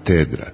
katedra.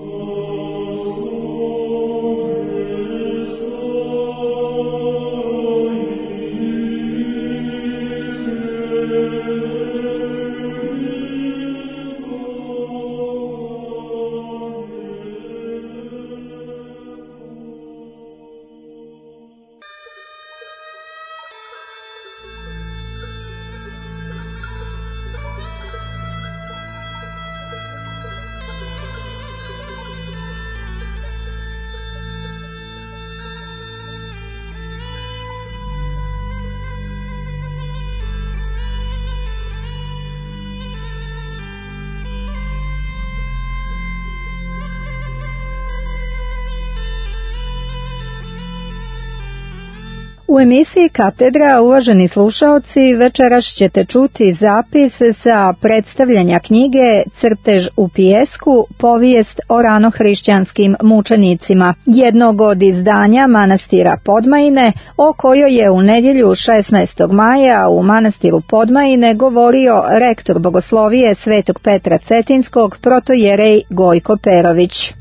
U emisiji Katedra, uvaženi slušaoci, večeras ćete čuti zapis sa predstavljanja knjige Crtež u pijesku, povijest o ranohrišćanskim mučenicima, jednog od izdanja manastira Podmajine, o kojoj je u nedjelju 16. maja u manastiru Podmajine govorio rektor bogoslovije Svetog Petra Cetinskog, protojerej Gojko Perović.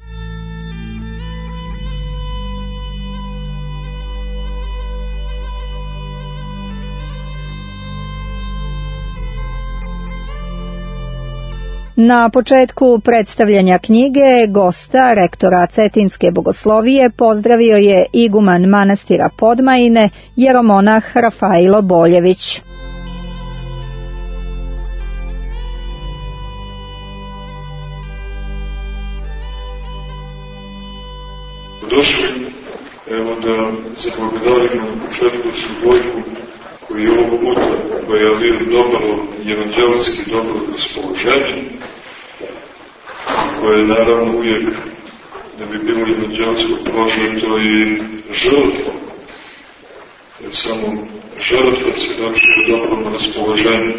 Na početku predstavljanja knjige gosta rektora Cetinske bogoslovije pozdravio je iguman manastira Podmajine, jeromonah Rafailo Boljević. Došli, evo da zablagodarimo na početku Gojku, koji je ovog puta pojavio dobro, evanđelski dobro raspoloženje, koje je naravno uvijek, da bi bilo evanđelsko prožeto i žrtvo, jer samo žrtva se doći u dobrom raspoloženju.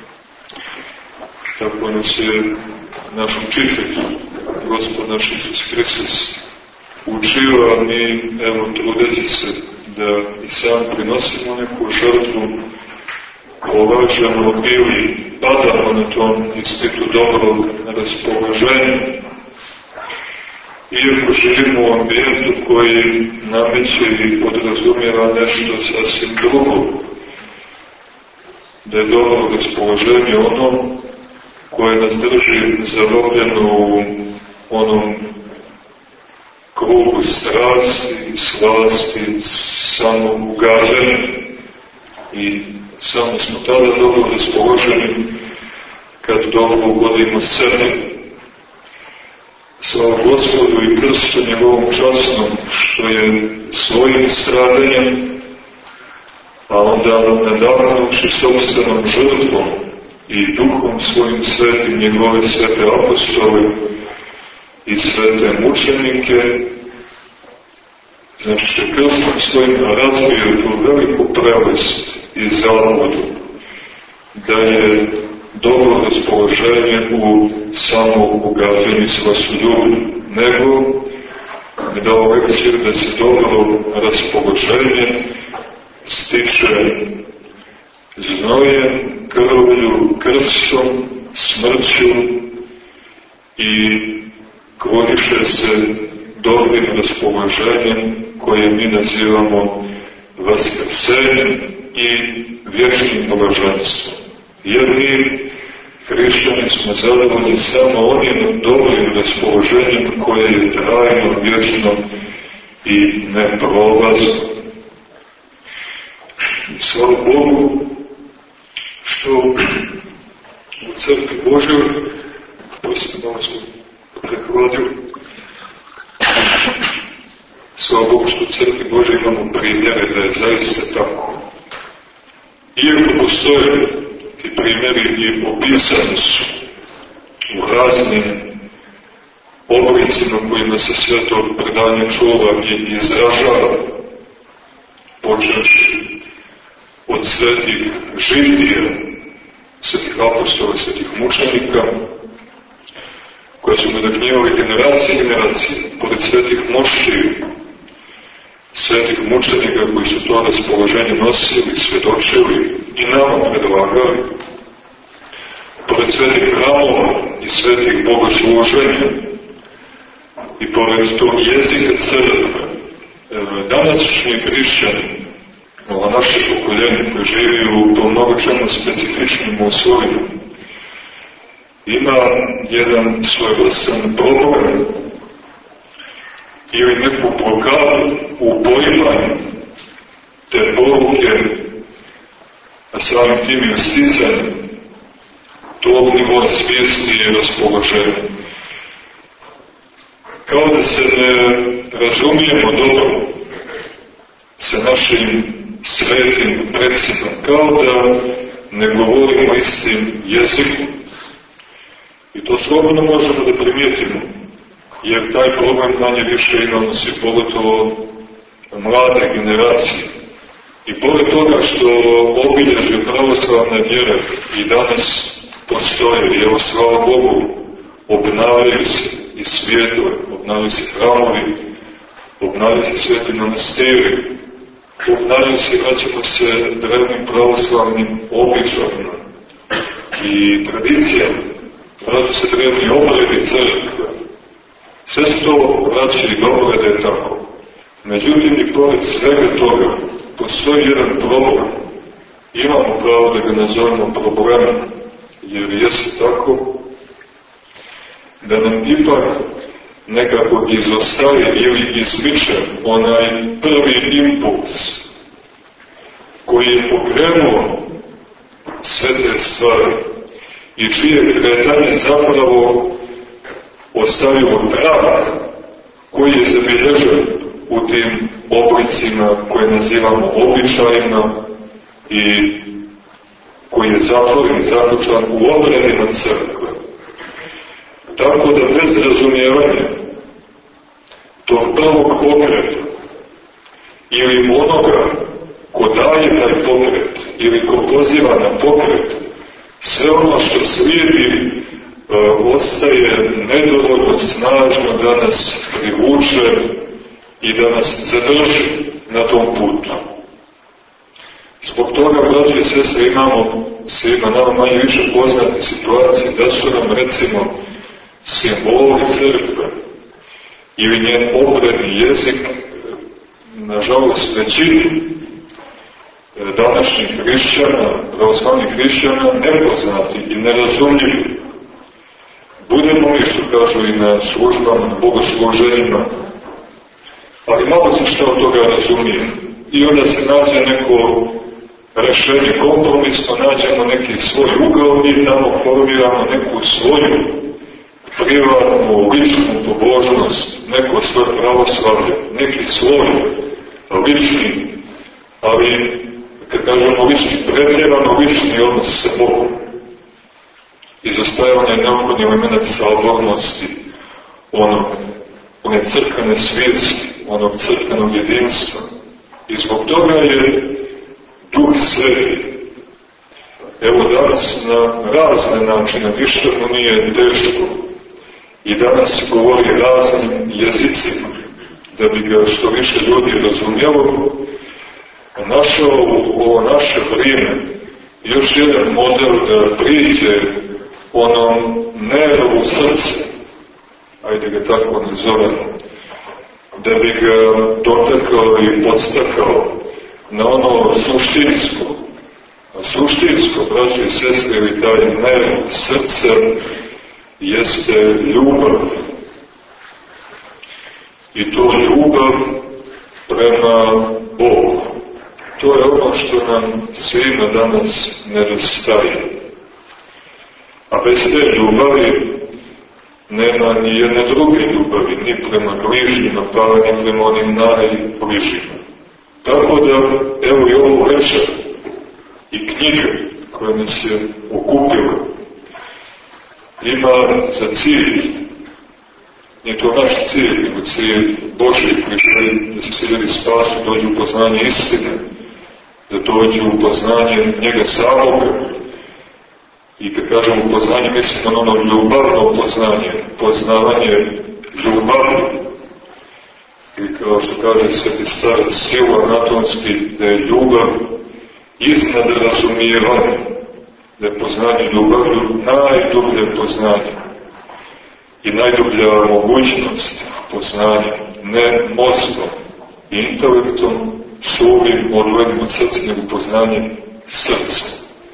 Tako nas je naš učitelj, Gospod naš Isus Hristos, učio, a mi, evo, trudeći se da i sam prinosimo neku žrtvu, polažemo ili padamo na tom ispitu dobrog raspoloženja. Iako živimo u ambijentu koji nameće i podrazumijeva nešto sasvim drugo, da je dobro raspoloženje ono koje nas drži zarobljeno u onom krugu strasti, slasti, samougađanja i samo smo tada dobro raspoloženi kad dobro ugodimo sebe. Slava Gospodu i Krstu njegovom časnom, što je svojim stradanjem, a onda nadahnuši sopstvenom žrtvom i duhom svojim svetim njegove svete apostole i svete mučenike, znači što je krstom svojim razvio tu veliku prelest i zavodu, da je dobro raspoloženje u samougađanju slastoljublju, nego je dao lekciju da se dobro raspoloženje stiče znojem, krvlju, krstom, smrću i kroniše se dobrim raspoloženjem koje mi nazivamo vaskrsenjem i vječnim blaženstvom. Jer mi, hrišćani, smo zadovoljni samo onim dobrim raspoloženjem koje je trajno, vječno i neprolazno. Slava Bogu što u crkvi Božjoj, poslije malo smo prehladio, slava Bogu što u crkvi Božjoj imamo primjere da je zaista tako. Iako postoje ti primjeri i opisani su u raznim oblicima kojima se sveto predanje čuva i izražava, počevši od svetih židija, svetih apostola, svetih mučenika, koje su nadahnjivali generacije i generacije, pored svetih moštiju, svetih mučenika koji su to raspoloženje nosili, svjedočili i nama predlagali, pored svetih hramova i svetih bogosluženja, i pored tog jezika crkve, današnji hrišćani, ovo naše pokoljenje koje živi u tom mnogo čemu specifičnim uslovima, ima jedan svojevrstan problem ili neku blokadu u poimanju te poruke, a samim tim i sticanje tog nivoa svijesti i raspoloženja. Kao da se ne razumijemo dobro sa našim svetim predsima, kao da ne govorimo istim jezikom. I to slobodno možemo da primijetimo, jer taj problem manje više imamo svi, pogotovo mlade generacije. I pored toga što obilježje pravoslavne vjere i danas postoje, i evo slava Bogu, obnavljaju se i svijetove, obnavljaju se hramovi, obnavljaju se sveti manastiri, obnavljaju se i vraćamo se drevnim pravoslavnim običajima i tradicijama, vraćaju se drevni obredi crkve. Sve se to vraća i dobro da je tako. Međutim, i pored svega toga, postoji jedan problem. Imamo pravo da ga nazovemo problemom, jer jeste tako, da nam ipak nekako izostaje ili izmiče onaj prvi impuls koji je pokrenuo sve te stvari i čije kretanje zapravo ostavilo trag koji je zabilježen u tim oblicima koje nazivamo običajima i koji je zatvoren, zaključan u obredima crkve. Tako da bez razumijevanja tog prvog pokreta ili onoga ko daje taj pokret ili ko poziva na pokret, sve ono što slijedi ostaje nedovoljno snažno da nas privuče i da nas zadrži na tom putu. Zbog toga, braći i sestre, imamo svima nama manje više poznate situacije da su nam, recimo, simboli crkve ili njen obredni jezik, nažalost, većini današnjih hrišćana, pravoslavnih hrišćana, nepoznati i nerazumljivi. Budemo li, što kažu i na službama, na bogosluženjima, ali malo se što od toga razumije. I onda se nađe neko rešenje kompromisno, nađemo neki svoj ugao i tamo formiramo neku svoju privatnu, ličnu pobožnost, neko svoje pravoslavlje, neki svoj lični, ali kad kažemo lični, pretjerano lični odnos sa Bogom. Izostavljanje neophodnih elemenata sabornosti, one crkvene svijesti, onog crkvenog jedinstva. I zbog toga je Duh Sveti, evo danas na razne načine, ništa mu nije teško, i danas govori raznim jezicima, da bi ga što više ljudi razumjelo, našao u ovo naše vrijeme još jedan model da priđe onom nervu srca, ajde ga tako nazovemo, da bi ga dotakao i podstakao na ono suštinsko. A suštinsko, braći i sestre, ili taj nerv srca jeste ljubav. I to ljubav prema Bogu. To je ono što nam svima danas nedostaje. A bez te ljubavi nema ni jedne druge ljubavi, ni prema bližnjima, pa ni prema onim najbližnjima. Tako da, evo i ovo večer, i knjiga koja nas je okupila, ima za cilj, nije to naš cilj, nego cilj Božji, koji želi da se ciljevi spasu, dođu u poznanje istine, da dođu u poznanje njega samoga. I kad kažem upoznanje, mislim na ono ljubavno poznanje, poznavanje ljubavi. I kao što kaže sveti starac Silo Anatonski, da je ljubav iznad razumijevanja, da je poznanje ljubavlju najdublje poznanje i najdublja mogućnost poznanjem, ne mozgom i intelektom, suvim, odvojenim od srca, nego poznanjem srca.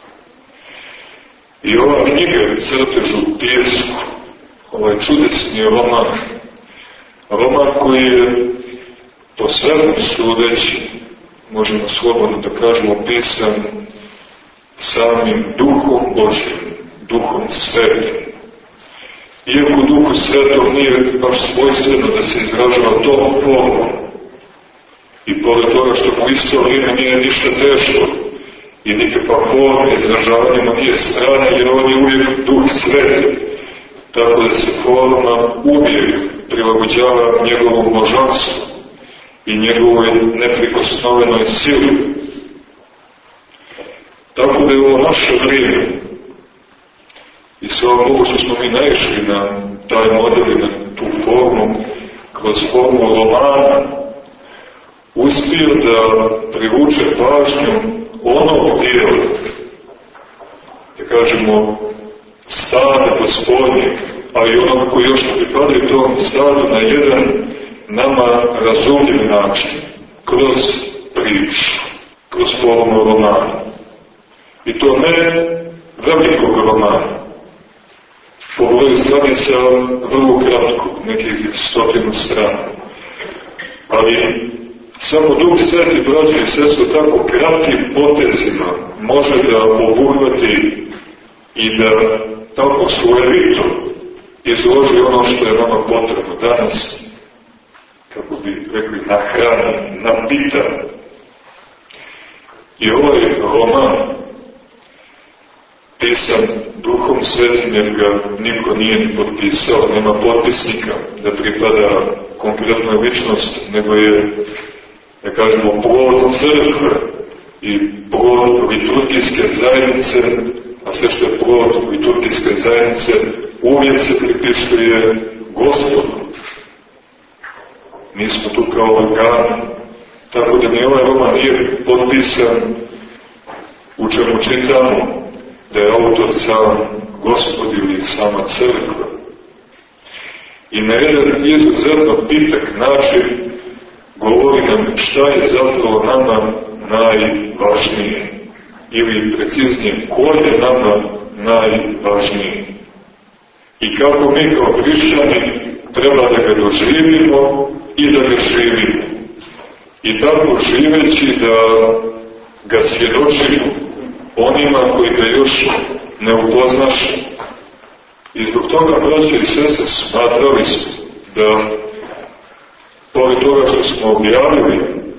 I ova knjiga Crtež u pijesku, ovaj čudesni roman koji je po svemu sudeći, možemo slobodno da kažemo, pisan samim Duhom Božjim, Duhom Svetim. Iako Duhu Svetom nije baš svojstveno da se izražava tom formom, i pored toga što u isto vrijeme nije ništa teško i nikakva forma izražavanja mu nije strana, jer on je uvijek Duh Sveti, tako da se forma uvijek prilagođava njegovom božanstvu i njegovoj neprikosnovenoj sili. Tako da je ovo naše vrijeme, i slava Bogu što smo mi naišli na taj model i na tu formu, kroz formu romana, uspio da privuče pažnju onog dijela, da kažemo, stada Gospodnjeg, a i onog koji još pripadaju tom stadu na jedan nama razumljiv način, kroz priču, kroz formu romana. I to ne velikog romana, po broju stranica vrlo kratko, nekih 100 strana. Ali samo Duh Sveti, braće i sestre, tako kratkim potezima može da obuhvati i da tako slojevito izloži ono što je nama potrebno danas, kako bi rekli, nahrani, napita. I ovaj roman, pisan Duhom Svetim, jer ga niko nije ni potpisao, nema potpisnika da pripada konkretnoj ličnosti, nego je, da kažemo, plod crkve i plod liturgijske zajednice, a sve što je plod liturgijske zajednice uvijek se pripisuje Gospodu. Mi smo tu kao organi, tako da ni ovaj roman nije potpisan u čemu čitamo da je autor sam Gospod ili sama crkva. I na jedan izuzetno pitak način govori nam šta je zapravo nama najvažnije, ili preciznije, ko je nama najvažnije. I kako mi kao hrišćani treba da ga doživimo i da ga živimo. I tako živeći da ga svjedočimo onima koji ga još ne upoznaše. I zbog toga, braće i sestre, smatrali smo da, pored toga što smo objavili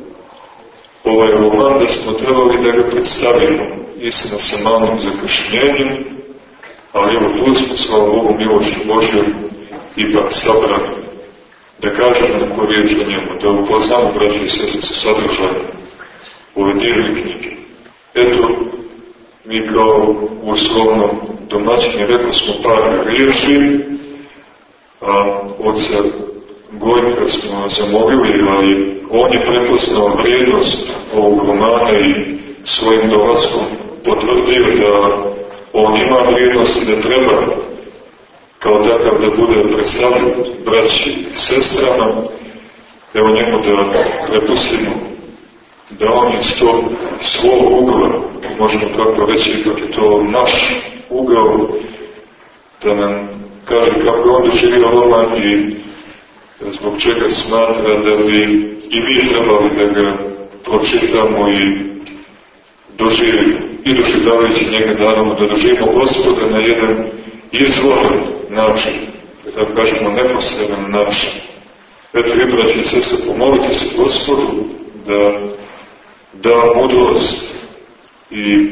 ovaj roman, da smo trebali da ga predstavimo, istina sa malim zakašnjenjem, ali evo tu smo, slava Bogu, milošću Božjom, ipak sabrani, da kažemo neku riječ o njemu, da upoznamo, braće i sestre, sa sadržajem ove divne knjige. Eto, mi kao uslovno domaćini rekli smo par riječi, a oca Gojka smo zamolili, ali on je prepoznao vrijednost ovog romana i svojim dolaskom potvrdio da on ima vrijednost i da treba kao takav da bude predstavljen braći i sestrama. Evo njemu da prepustimo da on iz tog svog ugla, možemo tako reći, ipak je to naš ugao, da nam kaže kako je on doživio roman i zbog čega smatra da bi i mi trebali da ga pročitamo i doživimo. I doživljavajući njega, naravno, da doživimo Gospoda na jedan izvoran način, da tako kažemo neposredan način. Eto, vi, braći i sestre, pomolite se Gospodu da mudrost i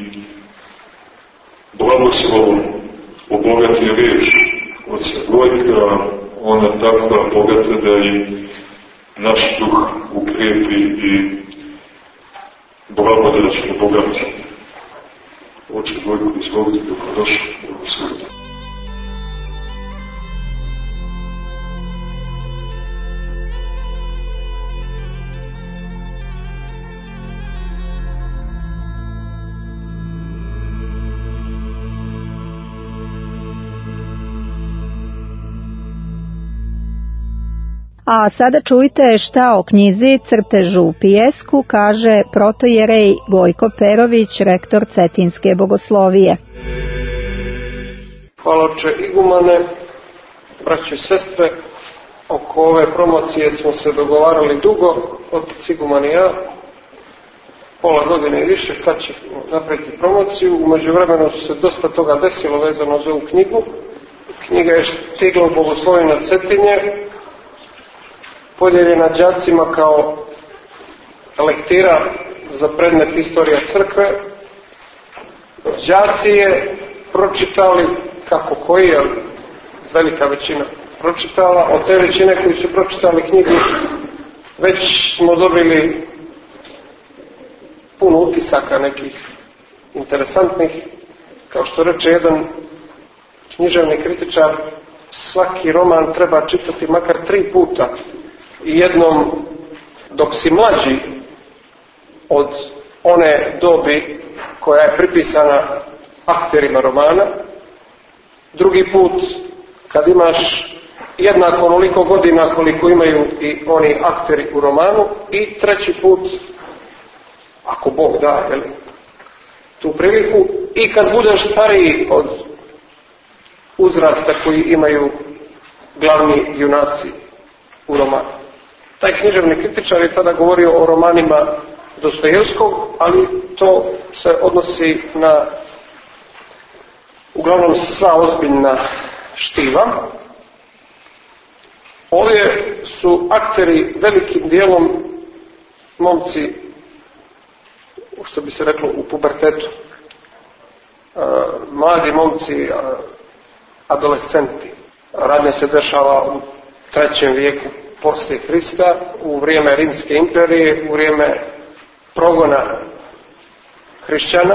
blagoslovom obogati riječ oca Gojka, ona takva bogata da i naš duh ukrijepi i blagodat će obogati. Oče Gojko, izvolite, dobrodošli, blagoslovite. A sada čujte šta o knjizi Crtežu u pijesku kaže protojerej Gojko Perović, rektor Cetinske bogoslovije. Hvala oče igumane, braće i sestre. Oko ove promocije smo se dogovarali dugo, otac iguman i ja, pola godine i više, kad će napraviti promociju. U međuvremenu se dosta toga desilo vezano za ovu knjigu. Knjiga je stigla u Bogosloviju na Cetinje, podijeljena đacima kao lektira za predmet Istorija crkve. Đaci je pročitali kako koji, ali velika većina pročitala. Od te većine koji su pročitali knjigu već smo dobili puno utisaka nekih interesantnih. Kao što reče jedan književni kritičar, svaki roman treba čitati makar 3 puta i jednom dok si mlađi od one dobi koja je pripisana akterima romana, drugi put kad imaš jednako onoliko godina koliko imaju i oni akteri u romanu, i treći put, ako Bog da, tu priliku, i kad budeš stariji od uzrasta koji imaju glavni junaci u romanu. Taj književni kritičar je tada govorio o romanima Dostojevskog, ali to se odnosi na uglavnom sva ozbiljna štiva. Ovdje su akteri velikim dijelom momci, što bi se reklo, u pubertetu. Mladi momci, adolescenti. Radnja se dešava u 3. vijeku poslije Hrista, u vrijeme Rimske imperije, u vrijeme progona hrišćana,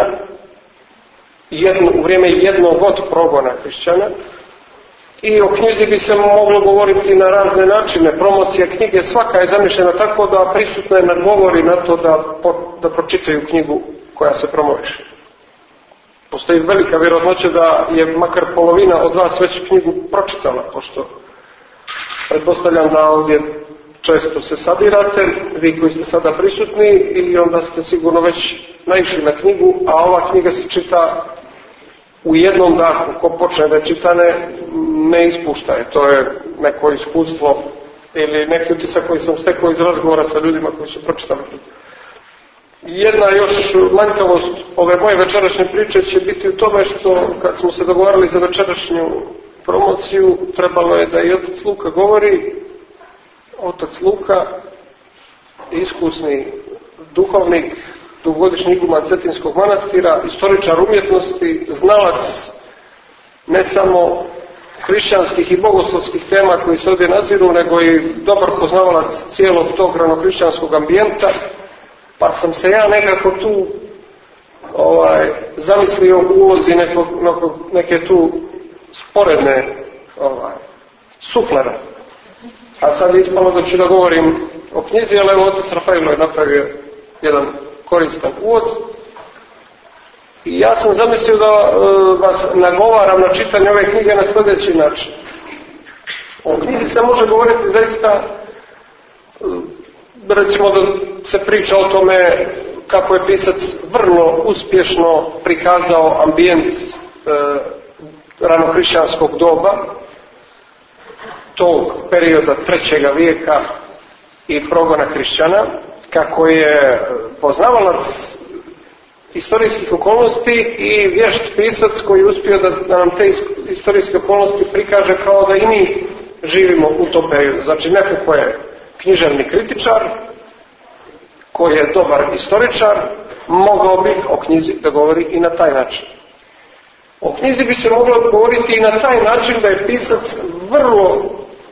u vrijeme jednog od progona hrišćana. I o knjizi bi se moglo govoriti na razne načine. Promocija knjige svaka je zamišljena tako da prisutna je nagovori na to da pročitaju knjigu koja se promoviše. Postoji velika vjerojatnoća da je makar polovina od vas već knjigu pročitala, pošto pretpostavljam da ovdje često se sabirate, vi koji ste sada prisutni, i onda ste sigurno već naišli na knjigu, a ova knjiga se čita u jednom dahu. Ko počne da čitane, ne ispušta je. To je neko iskustvo ili neki utisak koji sam stekao iz razgovora sa ljudima koji su pročitali. Jedna još manjkavost ove moje večerašnje priče će biti u tome što kad smo se dogovarali za večerašnju promociju, trebalo je da i otac Luka govori. Otac Luka, iskusni duhovnik, dugogodišnji iguman Cetinskog manastira, istoričar umjetnosti, znalac ne samo hrišćanskih i bogoslovskih tema koji se ovdje naziru, nego i dobar poznavalac cijelog tog ranohrišćanskog ambijenta, pa sam se ja nekako tu zamislio u ulozi neke tu sporedne suflera. A sad je ispalo da ću da govorim o knjizi, ali evo otac Rafailo je napravio jedan koristan uvod. I ja sam zamislio da vas nagovaram na čitanje ove knjige na sljedeći način. O knjizi se može govoriti zaista, recimo da se priča o tome kako je pisac vrlo uspješno prikazao ambijent ranohrišćanskog doba, tog perioda 3. vijeka i progona hrišćana, kako je poznavalac historijskih okolnosti i vješt pisac koji je uspio da nam te historijske okolnosti prikaže kao da i mi živimo u tom periodu. Znači neko ko je književni kritičar, koji je dobar istoričar, mogao bi o knjizi da govori i na taj način. O knjizi bi se moglo govoriti i na taj način da je pisac vrlo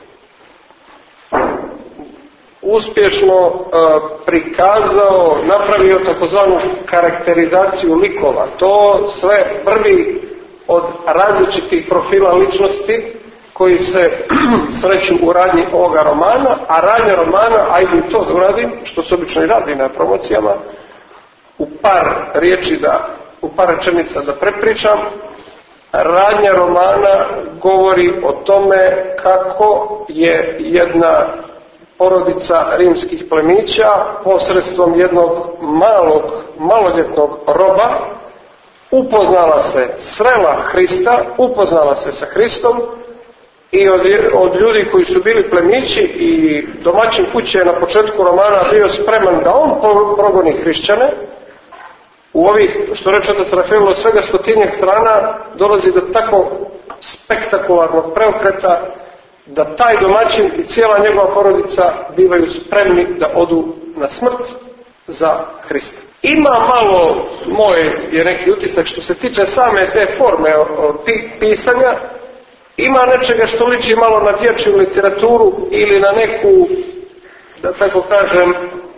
uspješno prikazao, napravio takozvanu karakterizaciju likova. To sve vrvi od različitih profila ličnosti koji se sreću u radnji ovoga romana, a radnja romana, ajde i to da uradim, što se obično i radi na promocijama, u par riječi, u par rečenica da prepričam. Radnja romana govori o tome kako je jedna porodica rimskih plemića posredstvom jednog maloljetnog roba upoznala se, srela Hrista, upoznala se sa Hristom i od ljudi koji su bili plemići i domaćin kuće je na početku romana bio spreman da on progoni hrišćane. U ovih, što reče otac Rafael, od svega 100-tinjak strana dolazi do tako spektakularnog preokreta da taj domaćin i cijela njegova porodica bivaju spremni da odu na smrt za Hrista. Ima malo, moj je neki utisak što se tiče same te forme pisanja, ima nečega što liči malo na dječju literaturu ili na neku, da tako kažem,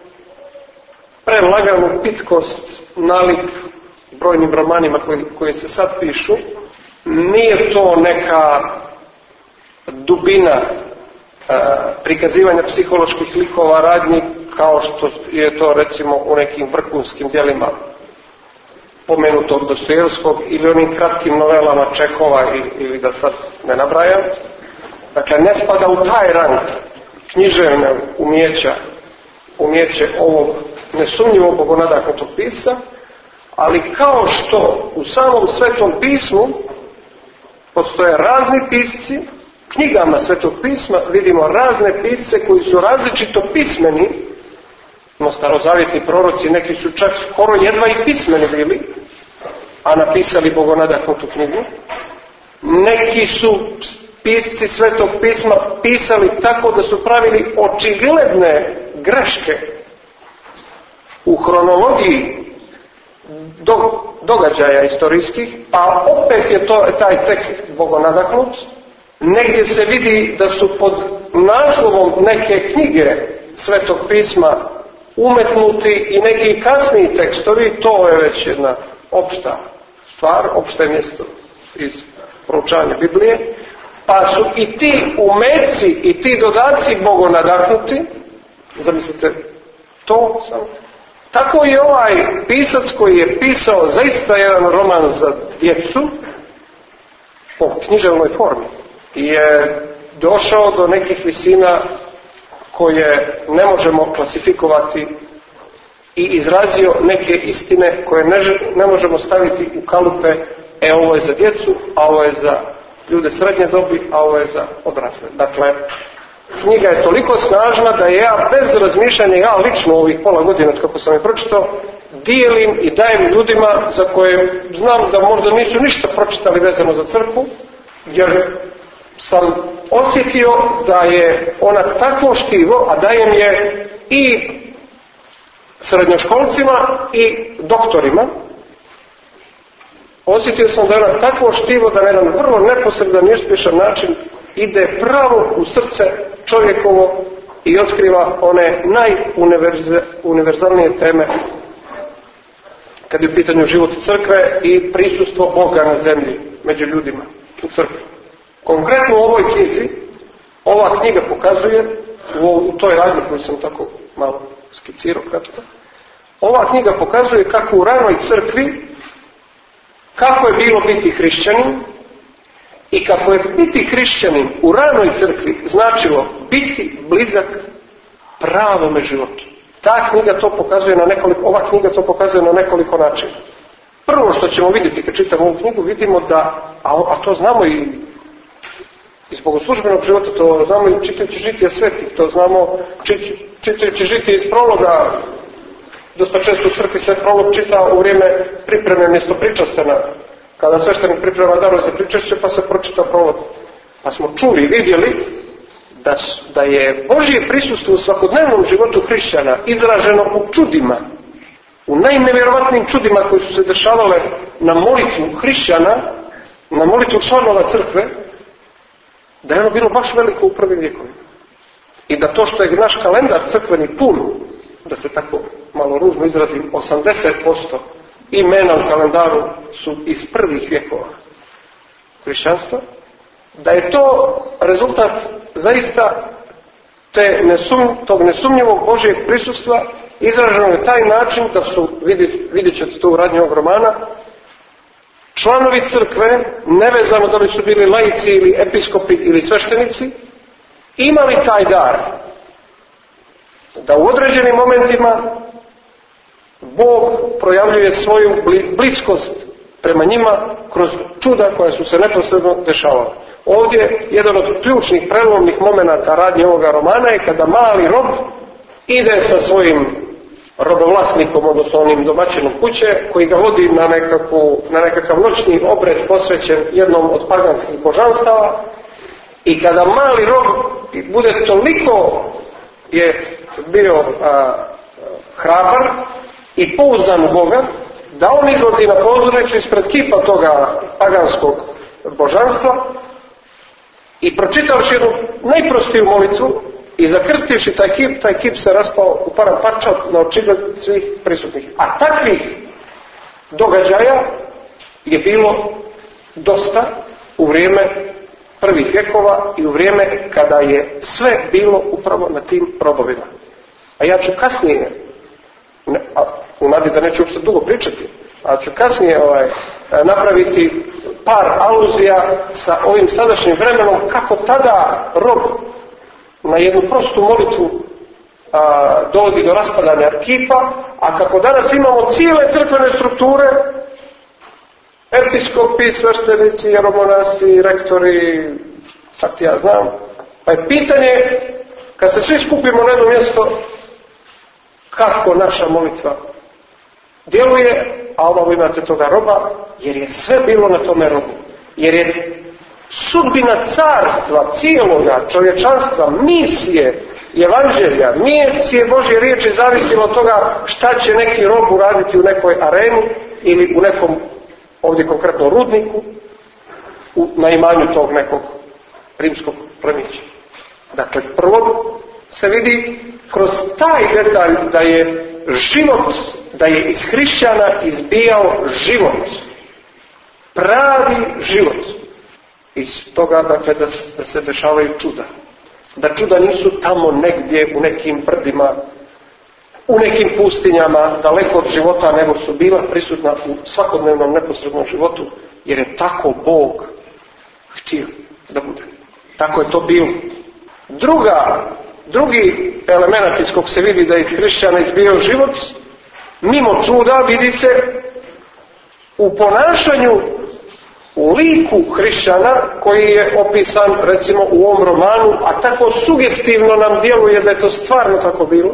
prelaganu pitkost nalik brojnim romanima koji se sad pišu. Nije to neka dubina prikazivanja psiholoških likova radnji kao što je to recimo u nekim vrhunskim djelima pomenutog Dostojevskog ili onim kratkim novelama Čehova ili da sad ne nabrajam. Dakle, ne spada u taj rang književne umijeće ovog nesumnjivog bogonadahnutog pisca, ali kao što u samom Svetom pismu postoje razni pisci, knjigama Svetog pisma vidimo razne pisce koji su različito pismeni, no starozavjetni proroci, neki su čak skoro jedva i pismeni bili, a napisali bogonadahnutu knjigu. Neki su pisci Svetog pisma pisali tako da su pravili očigledne greške u hronologiji događaja istorijskih, a opet je taj tekst bogonadahnut. Negdje se vidi da su pod naslovom neke knjige Svetog pisma umetnuti i neki kasniji tekstovi, to je već jedna opšta stvar, opšte mjesto iz proučavanja Biblije, pa su i ti umeci i ti dodaci bogonadahnuti, zamislite to samo. Tako i ovaj pisac koji je pisao zaista jedan roman za djecu po književnoj formi je došao do nekih visina koje ne možemo klasifikovati i izrazio neke istine koje ne možemo staviti u kalupe, ovo je za djecu, a ovo je za ljude srednje dobi, a ovo je za odrasle. Dakle, knjiga je toliko snažna da ja bez razmišljanja, ja lično u ovih pola godina kako sam je pročitao, dijelim i dajem ljudima za koje znam da možda nisu ništa pročitali vezano za crkvu, jer sam osjetio da je ona takvo štivo, a dajem je i srednjoškolcima i doktorima. Osjetio sam da je ona takvo štivo da na jedan vrlo neposredan i uspješan način ide pravo u srce čovjekovo i otkriva one najuniverzalnije teme kad je u pitanju život crkve i prisustvo Boga na zemlji među ljudima u crkvi. Konkretno u ovoj knjizi, ova knjiga pokazuje, u toj radnji koju sam tako malo skicirao kratko, ova knjiga pokazuje kako u ranoj crkvi, kako je bilo biti hrišćanin i kako je biti hrišćanin u ranoj crkvi značilo biti blizak pravome životu. Ta knjiga to pokazuje ova knjiga to pokazuje na nekoliko načina. Prvo što ćemo vidjeti kad čitamo ovu knjigu, vidimo da, a to znamo i iz bogoslužbenog života, to znamo i čitajući žitije svetih, to znamo čitajući žitije iz prologa. Dosta često u crkvi se prolog čita u vrijeme pripreme mjesto pričastena, kada sveštenik priprema darove za pričašće, pa se pročita prolog. Pa smo čuli i vidjeli da je Božje prisustvo u svakodnevnom životu hrišćana izraženo u čudima, u najnevjerovatnijim čudima koji su se dešavale na molitvu hrišćana, na molitvu članova crkve, da je ono bilo baš veliko u prvim vjekovima. I da to što je naš kalendar crkveni pun, da se tako malo ružno izrazim, 80% imena u kalendaru su iz prvih vjekova hrišćanstva, da je to rezultat zaista tog nesumnjivog Božjeg prisustva izraženo na taj način da su, vidjet ćete to u radnji ovog romana, članovi crkve, nevezano da li su bili laici ili episkopi ili sveštenici, imali taj dar da u određenim momentima Bog projavljuje svoju bliskost prema njima kroz čuda koja su se neposredno dešavala. Ovdje jedan od ključnih prelomnih momenata radnje ovoga romana je kada mali rob ide sa svojim robovlasnikom, odnosno onim domaćinom kuće, koji ga vodi na nekakav noćni obred posvećen jednom od paganskih božanstava, i kada mali rob bude toliko je bio hrabar i pouzdan u Boga, da on izlazi na pozornicu ispred kipa toga paganskog božanstva i pročitavši jednu najprostiju molitvu i zakrstivši taj kip se raspao u param parča na očigled svih prisutnih. A takvih događaja je bilo dosta u vrijeme prvih vjekova i u vrijeme kada je sve bilo upravo na tim robovima. A ja ću kasnije, u nadi da neću uopšte dugo pričati, ali ću kasnije napraviti par aluzija sa ovim sadašnjim vremenom, kako tada rob na jednu prostu molitvu dovodi do raspadanja kipa, a kako danas imamo cijele crkvene strukture, episkopi, sveštenici, jeromonasi, rektori, sad ja znam, pa je pitanje, kad se svi skupimo na jedno mjesto, kako naša molitva djeluje, a ovamo imate toga roba, jer je sve bilo na tome robu. Jer je sudbina carstva, cijeloga čovječanstva, misije evanđelja, misije Božje riječi zavisilo od toga šta će neki rob uraditi u nekoj areni ili u nekom, ovdje konkretno rudniku, na imanju tog nekog rimskog plemića. Dakle, prvo se vidi kroz taj detalj da je život, da je iz hrišćana izbijao život, pravi život. Iz toga, dakle, da se dešavaju čuda. Da čuda nisu tamo negdje u nekim brdima, u nekim pustinjama, daleko od života, nego su bila prisutna u svakodnevnom neposrednom životu, jer je tako Bog htio da bude. Tako je to bilo. Drugi element iz kog se vidi da je iz hrišćana izbijao život, mimo čuda vidi se u ponašanju, u liku hrišćana koji je opisan recimo u ovom romanu, a tako sugestivno nam djeluje da je to stvarno tako bilo.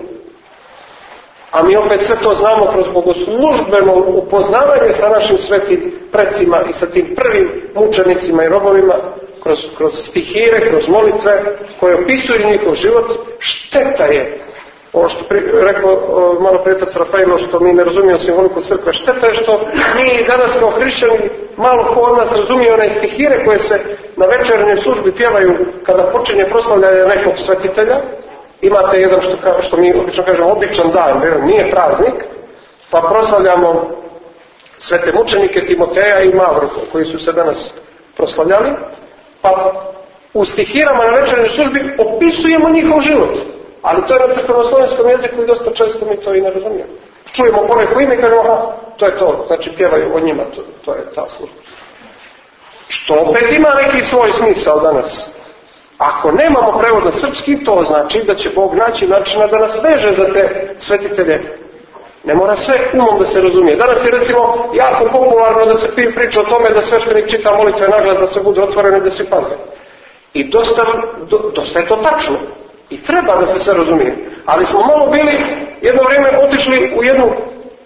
A mi opet sve to znamo kroz bogoslužbeno upoznavanje sa našim svetim precima i sa tim prvim mučenicima i robovima, kroz stihire, kroz molitve koje opisuju njihov život. Šteta je, ovo što rekao malo prije otac Rafailo, što mi ne razumijemo simboliku crkve, šteta je što mi danas kao hrišćani malo ko od nas razumije one stihire koje se na večernjoj službi pjevaju kada počinje proslavljanje nekog svetitelja. Imate jedan što mi obično kažemo običan dan, nije praznik, pa proslavljamo svete mučenike Timoteja i Mavru koji su se danas proslavljali, pa u stihirama na večernjoj službi opisujemo njihov život, ali to je na crkvenoslovenskom jeziku i dosta često mi to i ne razumijemo. Čujemo poneko ime i kažemo, aha, to je to, znači pjevaju o njima, to je ta služba. Što opet ima neki svoj smisao danas. Ako nemamo prevod na srpski, to znači da će Bog naći načina da nas veže za te svetitelje. Ne mora sve umom da se razumije. Danas je recimo jako popularno da se priča o tome da sveštenik čita molitve naglas, da sve bude otvoreno i da se paze. I dosta je to tačno. I treba da se sve razumije. Ali smo malo bili jedno vrijeme otišli u jednu,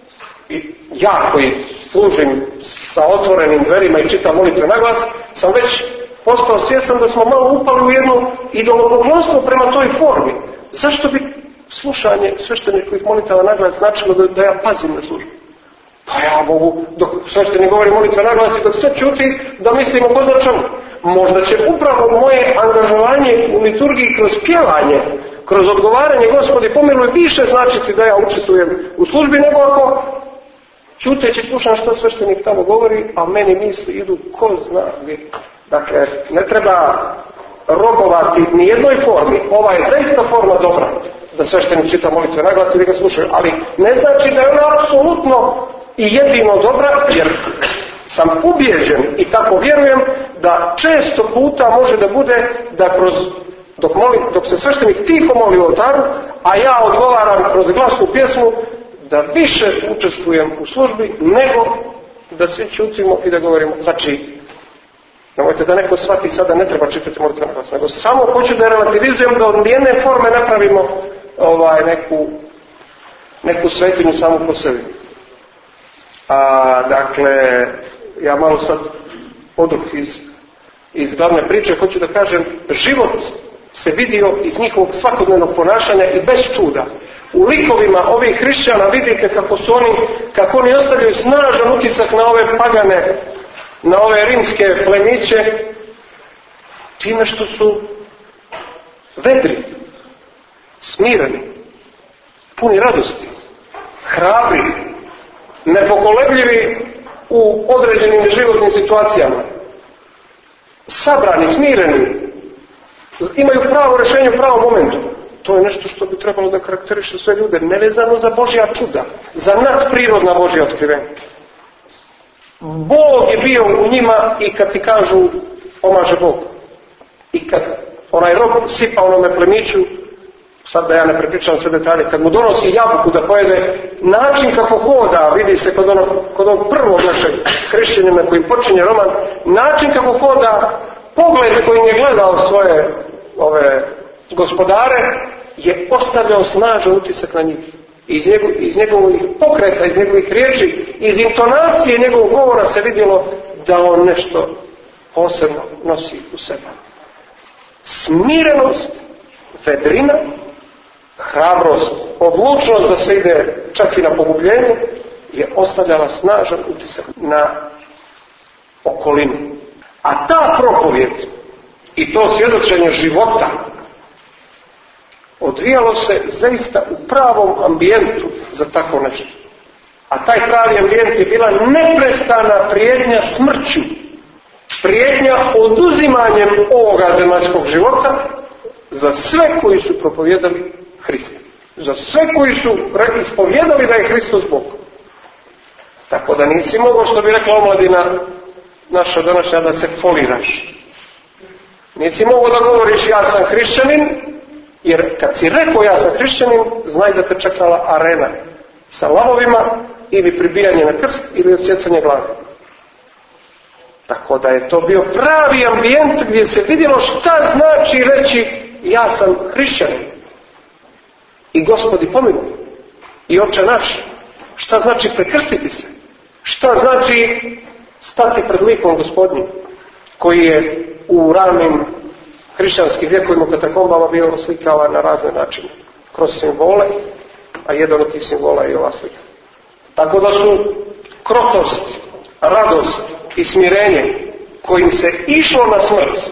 ja koji služim sa otvorenim dverima i čitam molitve naglas, sam već postao svjestan da smo malo upali u jedno idolopoklonstvo prema toj formi. Zašto bi slušanje sveštenikovih molitava naglas značilo da ja pazim na službu? Pa ja mogu, dok sveštenik govori molitve naglas i dok sve čuti, da mislimo ko zna čemu. Možda će upravo moje angažovanje u liturgiji kroz pjevanje, kroz odgovaranje Gospodi pomiluj više značiti da ja učestvujem u službi, nego ako čuteći slušam što sveštenik tamo govori, a meni misli idu ko zna gdje. Dakle, ne treba robovati ni jednoj formi. Ova je zaista forma dobra, da sveštenik čita molitve naglas i da ga slušaju, ali ne znači da je ona apsolutno i jedino dobra, jer sam ubijeđen i tako vjerujem da često puta može da bude da kroz dok se sveštenik tiho moli u oltaru, a ja odgovaram kroz glasnu pjesmu, da više učestvujem u službi nego da svi ćutimo i da govorimo. Znači, nemojte da neko shvati sada ne treba čitati molitveni glas, nego samo hoću da relativizujem, da od nijedne forme napravimo neku svetinju samu po sebi. Dakle, ja malo sad oduh iz glavne priče, hoću da kažem, život se vidio iz njihovog svakodnevnog ponašanja i bez čuda. U likovima ovih hrišćana vidite kako oni ostavljaju snažan utisak na ove pagane, na ove rimske plemiće, time što su vedri, smireni, puni radosti, hrabri, nepokolebljivi u određenim životnim situacijama, sabrani, smireni, imaju pravo rješenje u pravom momentu. To je nešto što bi trebalo da karakteriše sve ljude, nevezano za Božja čuda, za nadprirodna Božja otkrivenja. Bog je bio u njima i kad ti kažu pomaže Bog. I kad onaj rob sipa onome plemiću, sad da ja ne prepričam sve detalje, kad mu donosi jabuku da pojede, način kako hoda, vidi se kod onog prvog našeg hrišćanina koji počinje roman, način kako hoda, pogled kojim je gledao svoje gospodare, je ostavljao snažan utisak na njih. Iz njegovih pokreta, iz njegovih riječi, iz intonacije njegovog govora se vidjelo da on nešto posebno nosi u sebi. Smirenost, vedrina, hrabrost, odlučnost da se ide čak i na pogubljenje je ostavljala snažan utisak na okolinu. A ta propovijed i to svjedočenje života odvijalo se zaista u pravom ambijentu za tako nešto. A taj pravi ambijent je bila neprestana prijetnja smrću, prijetnja oduzimanjem ovoga zemaljskog života za sve koji su propovijedali Hrista. Za sve koji su ispovjedali da je Hristos Bog. Tako da nisi mogao, što bi rekla omladina naša današnja, da se foliraš. Nisi mogao da govoriš ja sam hrišćanin, jer kad si rekao ja sam hrišćanin, znaj da te čekala arena sa lavovima ili pribijanje na krst ili odsjecanje glave. Tako da je to bio pravi ambijent gdje se vidjelo šta znači reći ja sam hrišćanin. I Gospodi pomiluj. I Oče naš. Šta znači prekrstiti se? Šta znači stati pred likom Gospodnjim, koji je u ranim hrišćanskim vjekovima u katakombama bio oslikavan na razne načine. Kroz simbole, a jedan od tih simbola je i ova slika. Tako da su krotost, radost i smirenje kojim se išlo na smrt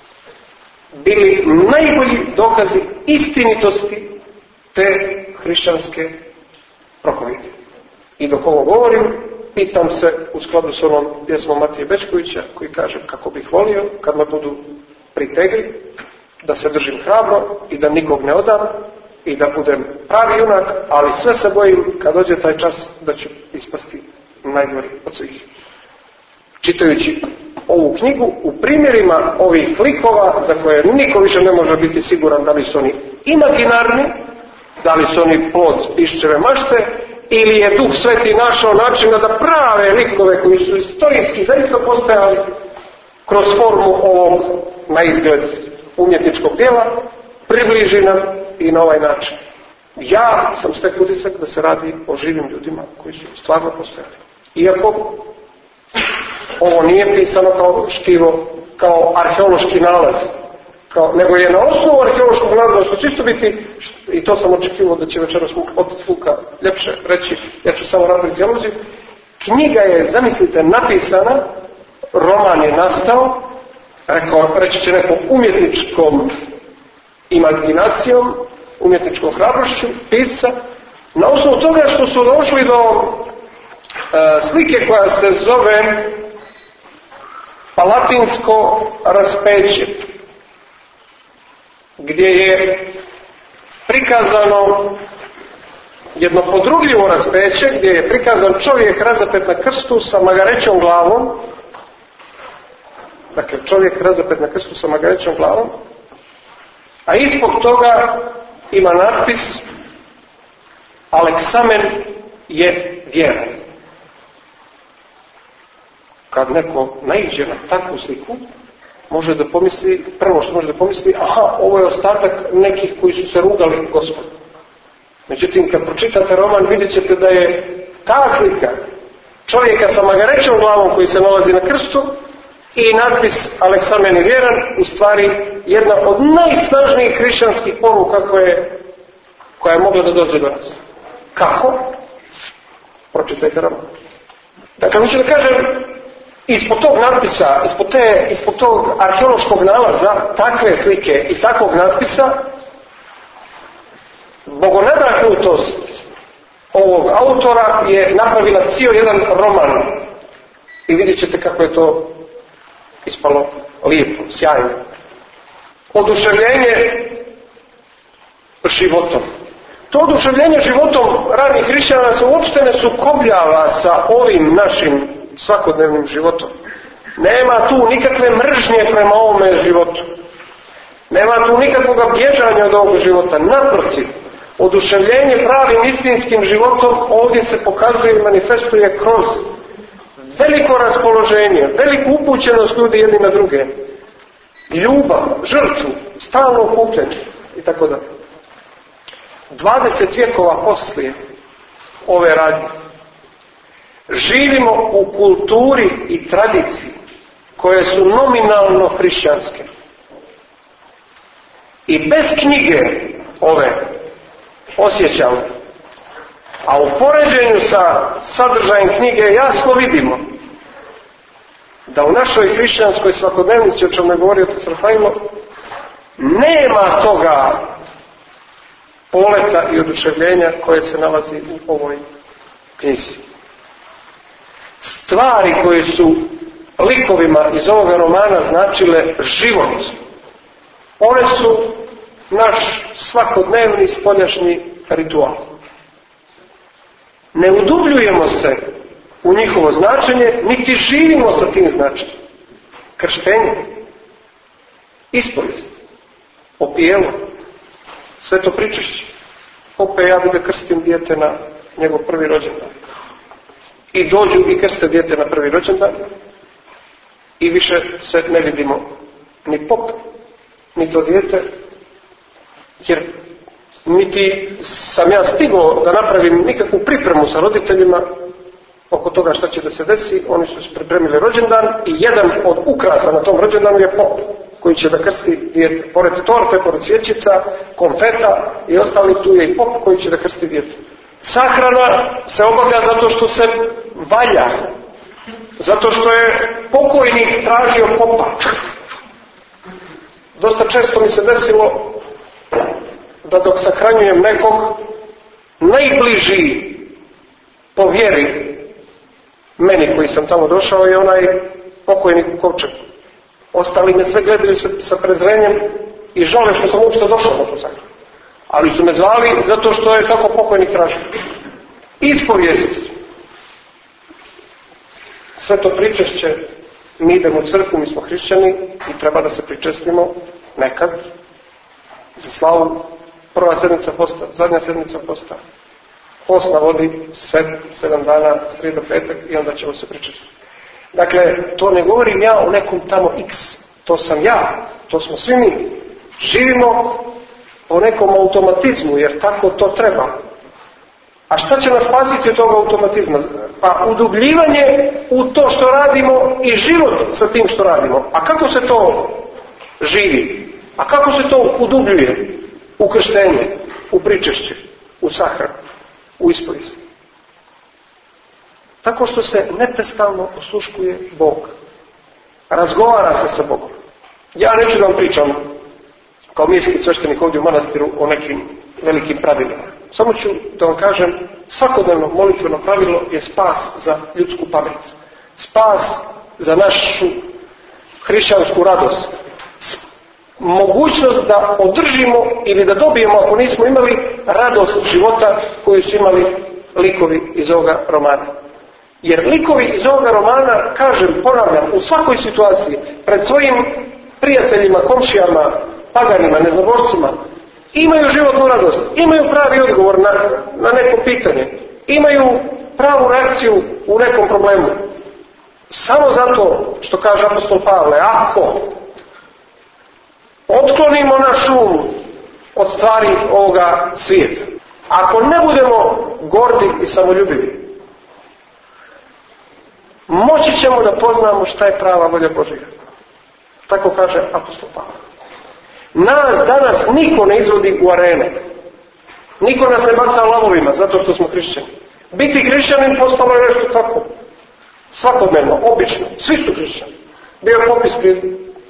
bili najbolji dokazi istinitosti te hrišćanske propovjedi. I dok ovo govorim, pitam se u skladu s onom pjesmom Matije Bečkovića koji kaže kako bih volio kad me budu pritegli da se držim hrabro i da nikog ne odam i da budem pravi junak, ali sve se bojim kad dođe taj čas da ću ispasti najgori od svih. Čitajući ovu knjigu u primjerima ovih likova za koje niko više ne može biti siguran da li su oni imaginarni, da li su oni plod Iščeve mašte ili je Duh Sveti našao načina da prave likove koji su istorijski zaista postojali kroz formu ovog na izgled umjetničkog djela približi nam i na ovaj način. Ja sam stekao utisak da se radi o živim ljudima koji su stvarno postojali. Iako ovo nije pisano kao štivo, kao arheološki nalaz, nego je na osnovu arheološkog nalaza, što će isto biti, i to sam očekivao da će večeras otac Luka ljepše reći, ja ću samo napraviti aluziju. Knjiga je, zamislite, napisana, roman je nastao, reći će nekom umjetničkom imaginacijom, umjetničkom hrabrošću pisca, na osnovu toga što su došli do slike koja se zove Palatinsko raspeće, gdje je prikazano jedno podrugljivo raspeće, gdje je prikazan čovjek razapet na krstu sa magarećom glavom. Dakle, čovjek razapet na krstu sa magarećom glavom. A ispod toga ima natpis Aleksamen je vjeran. Kad neko naiđe na takvu sliku, može da pomisli, prvo što može da pomisli, aha, ovo je ostatak nekih koji su se rugali Gospodu. Međutim, kad pročitate roman, vidjet ćete da je ta slika čovjeka sa magarećom glavom koji se nalazi na krstu i natpis Aleksamen je vjeran, u stvari jedna od najsnažnijih hrišćanskih poruka koja je mogla da dođe do nas. Kako? Pročitajte roman. Dakle, hoću da kažem, ispod tog natpisa, ispod tog arheološkog nalaza, takve slike i takvog natpisa, bogonadahnutost ovog autora je napravila cijel jedan roman. I vidjet ćete kako je to ispalo lijepo, sjajno. Oduševljenje životom. To oduševljenje životom ranih hrišćana se uopšte ne sukobljava sa ovim našim svakodnevnim životom. Nema tu nikakve mržnje prema ovome životu. Nema tu nikakvog bježanja od ovog života. Naprotiv, oduševljenje pravim istinskim životom ovdje se pokazuje i manifestuje kroz veliko raspoloženje, veliku upućenost ljudi jedni na druge, ljubav, žrtvu, stalno okupljanje i tako dalje. 20 vjekova poslije ove radnje živimo u kulturi i tradiciji koje su nominalno hrišćanske. I bez knjige ove osjećamo, a u poređenju sa sadržajem knjige jasno vidimo da u našoj hrišćanskoj svakodnevnici, o čemu je govorio otac Rafailo, nema toga poleta i oduševljenja koje se nalazi u ovoj knjizi. Stvari koje su likovima iz ovoga romana značile život, one su naš svakodnevni spoljašnji ritual. Ne udubljujemo se u njihovo značenje, niti živimo sa tim značenjem. Krštenje, ispovijest, opijelo, sveto pričešće. Pope, ja bi da krstim dijete na njegov prvi rođendan. I dođu i krste dijete na prvi rođendan i više se ne vidimo ni pop, ni to dijete, jer niti sam ja stigao da napravim nikakvu pripremu sa roditeljima oko toga šta će da se desi. Oni su pripremili rođendan i jedan od ukrasa na tom rođendanu je pop koji će da krsti dijete. Pored torte, pored svjećica, konfeta i ostalih, tu je i pop koji će da krsti dijete. Sahrana se obavlja zato što se valja, zato što je pokojnik tražio popa. Dosta često mi se desilo da dok sahranjujem nekog, najbliži po vjeri meni koji sam tamo došao je onaj pokojnik u kovčegu. Ostali me sve gledaju sa prezrenjem i žale što sam uopšte došao na tu sahranu. Ali su me zvali zato što je tako pokojnik tražio. Ispovijest, sve to pričešće, mi idemo u crkvu, mi smo hrišćani i treba da se pričestimo nekad za slavu. Prva sedmica posta, zadnja sedmica posta, post navodi 7 dana, srijeda, petak i onda ćemo se pričestiti. Dakle, to ne govorim ja o nekom tamo X, to sam ja, to smo svi mi. Živimo o nekom automatizmu, jer tako to treba. A šta će nas spasiti od toga automatizma? Pa udubljivanje u to što radimo i život sa tim što radimo. A kako se to živi? A kako se to udubljuje? U krštenje, u pričešće, u sahranu, u ispovijest. Tako što se neprestalno osluškuje Bog. Razgovara se sa Bogom. Ja neću da vam pričam kao mirski sveštenik ovdje u manastiru o nekim velikim pravilima. Samo ću da vam kažem, svakodnevno molitveno pravilo je spas za ljudsku pamet. Spas za našu hrišćansku radost. Mogućnost da održimo ili da dobijemo, ako nismo imali, radost života koju su imali likovi iz ovoga romana. Jer likovi iz ovoga romana, kažem, ponavljam, u svakoj situaciji, pred svojim prijateljima, komšijama, paganima, neznabošcima, imaju životnu radost, imaju pravi odgovor na neko pitanje, imaju pravu reakciju u nekom problemu. Samo zato što kaže apostol Pavle, ako otklonimo naš um od stvari ovoga svijeta, ako ne budemo gordi i samoljubivi, moći ćemo da poznamo šta je prava volja Božja. Tako kaže apostol Pavle. Nas danas niko ne izvodi u arene. Niko nas ne baca lavovima zato što smo hrišćani. Biti hrišćanin postalo je nešto tako. Svakodnevno, obično. Svi su hrišćani. Bio je popis prije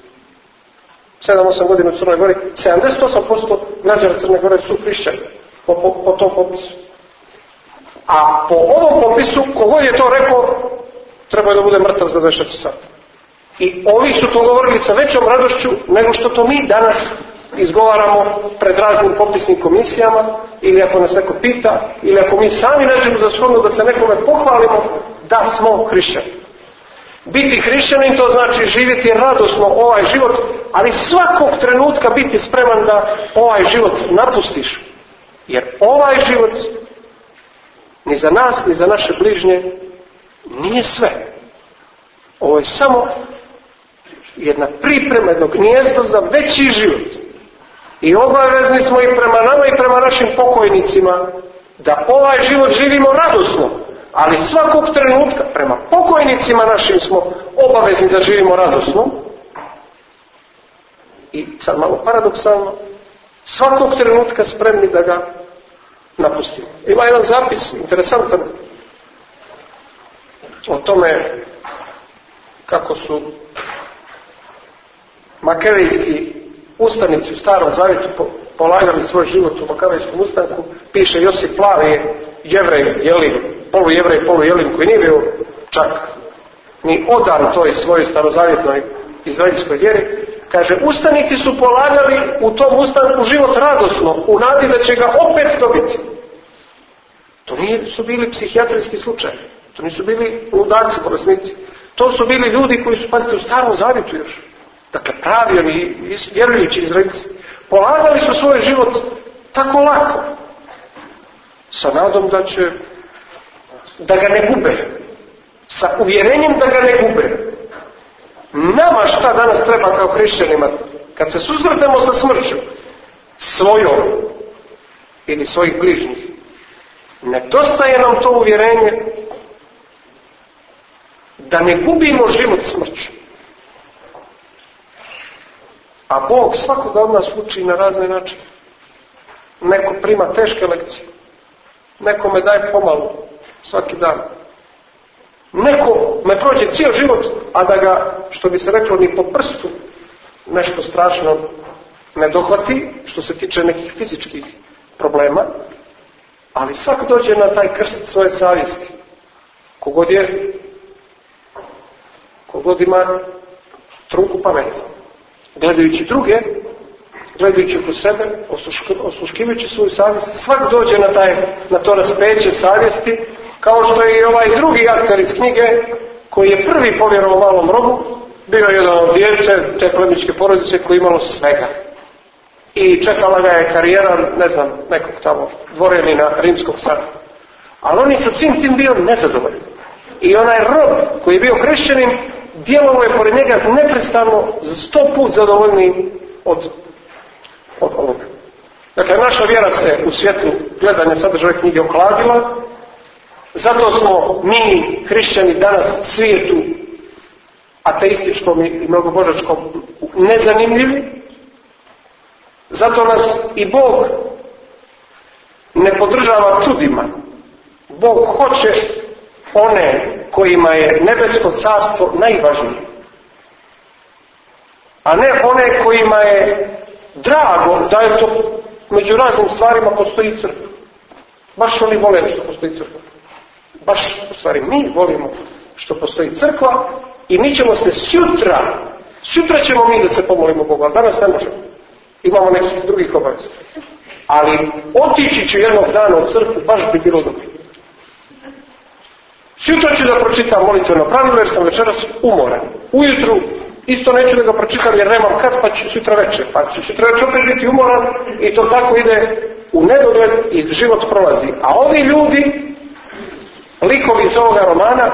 7-8 godina u Crnoj Gori. 78% građana Crne Gore su hrišćani po tom popisu. A po ovom popisu, kogod je to rekao, treba da bude mrtav za 24 sata. I ovi su to govorili sa većom radošću nego što to mi danas izgovaramo pred raznim popisnim komisijama, ili ako nas neko pita, ili ako mi sami nađemo za shodno da se nekome pohvalimo da smo hrišćani. Biti hrišćanin to znači živjeti radosno ovaj život, ali svakog trenutka biti spreman da ovaj život napustiš. Jer ovaj život ni za nas, ni za naše bližnje nije sve. Ovo je samo jedna priprema, jedno gnijezdo za veći život. I obavezni smo i prema nama i prema našim pokojnicima da ovaj život živimo radosno, ali svakog trenutka prema pokojnicima našim smo obavezni da živimo radosno. I sad malo paradoksalno, svakog trenutka spremni da ga napustimo. Ima jedan zapis interesantan o tome kako su makavejski ustanici u Starom Zavjetu polagali svoj život u makavejskom ustanku. Piše Josip Plav je Jevrej, Jelin, polujevrej, polujelin, koji nije bio čak ni odan toj svojoj starozavjetnoj izraelskoj vjeri. Kaže, ustanici su polagali u tom ustanku život radosno, u nadi da će ga opet dobiti. To nisu bili psihijatrijski slučaj, to nisu bili ludaci, bolesnici. To su bili ljudi koji su, pazite, u Starom Zavjetu još. Dakle, pravi oni vjerujući Izraelci. Polagali su svoj život tako lako, sa nadom da ga ne gube, sa uvjerenjem da ga ne gube. Nama šta danas treba kao hrišćanima, kad se susretemo sa smrću, svojom ili svojih bližnjih, nedostaje nam to uvjerenje da ne gubimo život smrću. A Bog svakoga od nas uči na razne načine. Neko prima teške lekcije, nekome daje pomalo svaki dan. Neko me prođe cijel život, a da ga, što bi se reklo, ni po prstu nešto strašno ne dohvati, što se tiče nekih fizičkih problema, ali svak dođe na taj krst svoje savjesti. Kogod ima trunku pameti. Gledajući druge, gledajući oko sebe, osluškivajući svoju savjest, svak dođe na to raspeće savjesti, kao što je i ovaj drugi aktor iz knjige, koji je prvi povjerovao malom robu, bio je jedan od dijete te plemićke porodice koji imalo svega. I čekala ga je karijera, ne znam, nekog tamo dvorenina rimskog cara. Ali on je sa svim tim bio nezadovoljan. I onaj rob koji je bio hrišćanin, djelovao je pored njega neprestano 100 put zadovoljniji od ovoga. Dakle, naša vjera se u svjetlu gledanja sadržaja knjige ohladila, zato smo mi hrišćani danas svijetu ateističkom i mnogobožačkom nezanimljivi, zato nas i Bog ne podržava čudima. Bog hoće one kojima je nebesko carstvo najvažnije, a ne one kojima je drago da je to među raznim stvarima postoji crkva. Baš oni vole što postoji crkva. Baš, u stvari, mi volimo što postoji crkva i mi ćemo se sutra ćemo mi da se pomolimo Bogu, ali danas ne možemo. Imamo nekih drugih obaveza. Ali otići ću jednog dana u crkvu, baš bi bilo dobro. Sutra ću da pročitam molitveno pravilo jer sam večeras umoran. Ujutru Isto neću da ga pročitam jer nemam kad, pa ću sutra večer. Pa ću sutra večer opet biti umoran i to tako ide u nedogled i život prolazi. A ovi ljudi, likovi iz ovoga romana,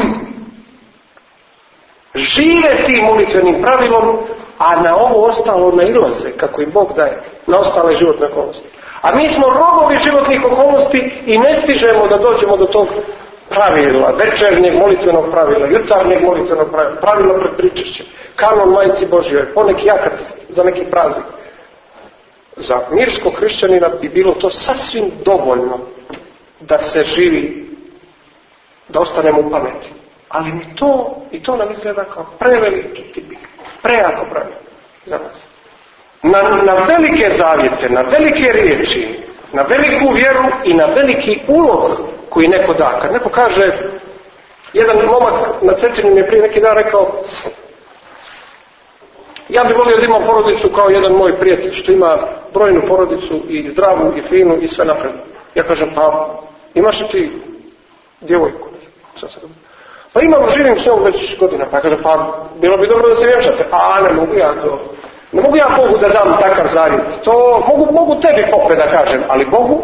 žive tim molitvenim pravilom, a na ovo ostalo nailaze, kako im Bog daje, na ostale životne okolnosti. A mi smo robovi životnih okolnosti i ne stižemo da dođemo do tog pravila, večernjeg molitvenog pravila, jutarnjeg molitvenog pravila, pravila pred pričešćem, kanon Majci Božjoj, poneki akat za neki praznik. Za mirskog hrišćanina bi bilo to sasvim dovoljno da se živi, da ostanemo u pameti. Ali i to nam izgleda kao preveliki tipik, prejako pravilo za nas. Na velike zavjete, na velike riječi, na veliku vjeru i na veliki ulog koji neko da. Kad neko kaže, jedan momak na Cetini mi je prije neki dan rekao, ja bih volio da imam porodicu kao jedan moj prijatelj što ima brojnu porodicu i zdravu i finu i sve napred. Ja kažem, pa imaš li ti djevojku? Pa imam, živim s njom već godina. Pa kaže, pa bilo bi dobro da se vjenčate. A ne mogu ja to. Ne mogu ja Bogu da dam takav zavjet. To mogu tebi pope da kažem, ali Bogu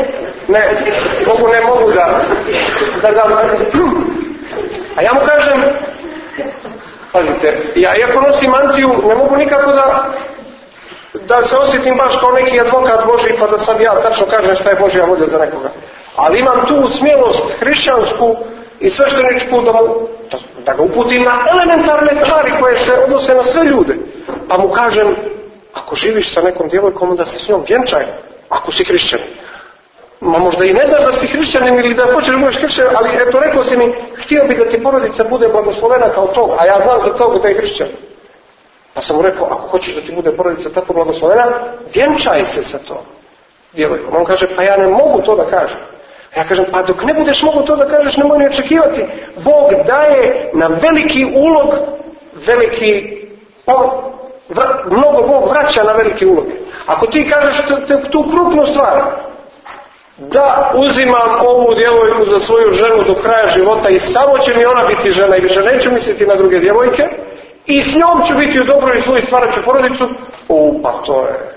ne mogu da dam takav zavjet. A ja mu kažem, pazite, ja iako nosim mantiju, ne mogu nikako da se osjetim baš kao neki advokat Božji pa da sad ja tačno kažem šta je Božja volja za nekoga. Ali imam tu smjelost hrišćansku i svešteničku da ga uputim na elementarne stvari koje se odnose na sve ljude. Pa mu kažem, ako živiš sa nekom djevojkom, onda se s njom vjenčaj, ako si hrišćanin. Ma možda i ne znaš da si hrišćanin ili da hoćeš da budeš hrišćanin, ali eto rekao si mi, htio bi da ti porodica bude blagoslovena kao to, a ja znam za toga da je hrišćanin. Pa sam mu rekao, ako hoćeš da ti bude porodica tako blagoslovena, vjenčaj se sa to djevojkom. On kaže, pa ja ne mogu to da kažem. Ja kažem, pa dok ne budeš mogu to da kažeš, nemoj ni očekivati. Bog daje nam veliki ulog, mnogo Bog vraća na veliki ulog. Ako ti kažeš tu krupnu stvar, da uzimam ovu djevojku za svoju ženu do kraja života i samo će mi ona biti žena i više neću misliti na druge djevojke i s njom ću biti u dobroj i zlu i stvarat ću porodicu, pa to je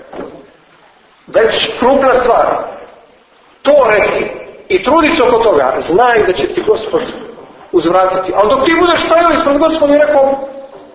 već krupna stvar. To reci i trudi se oko toga, znaj da će ti Gospod uzvratiti. Ali dok ti budeš stajao ispred Gospoda i rekao,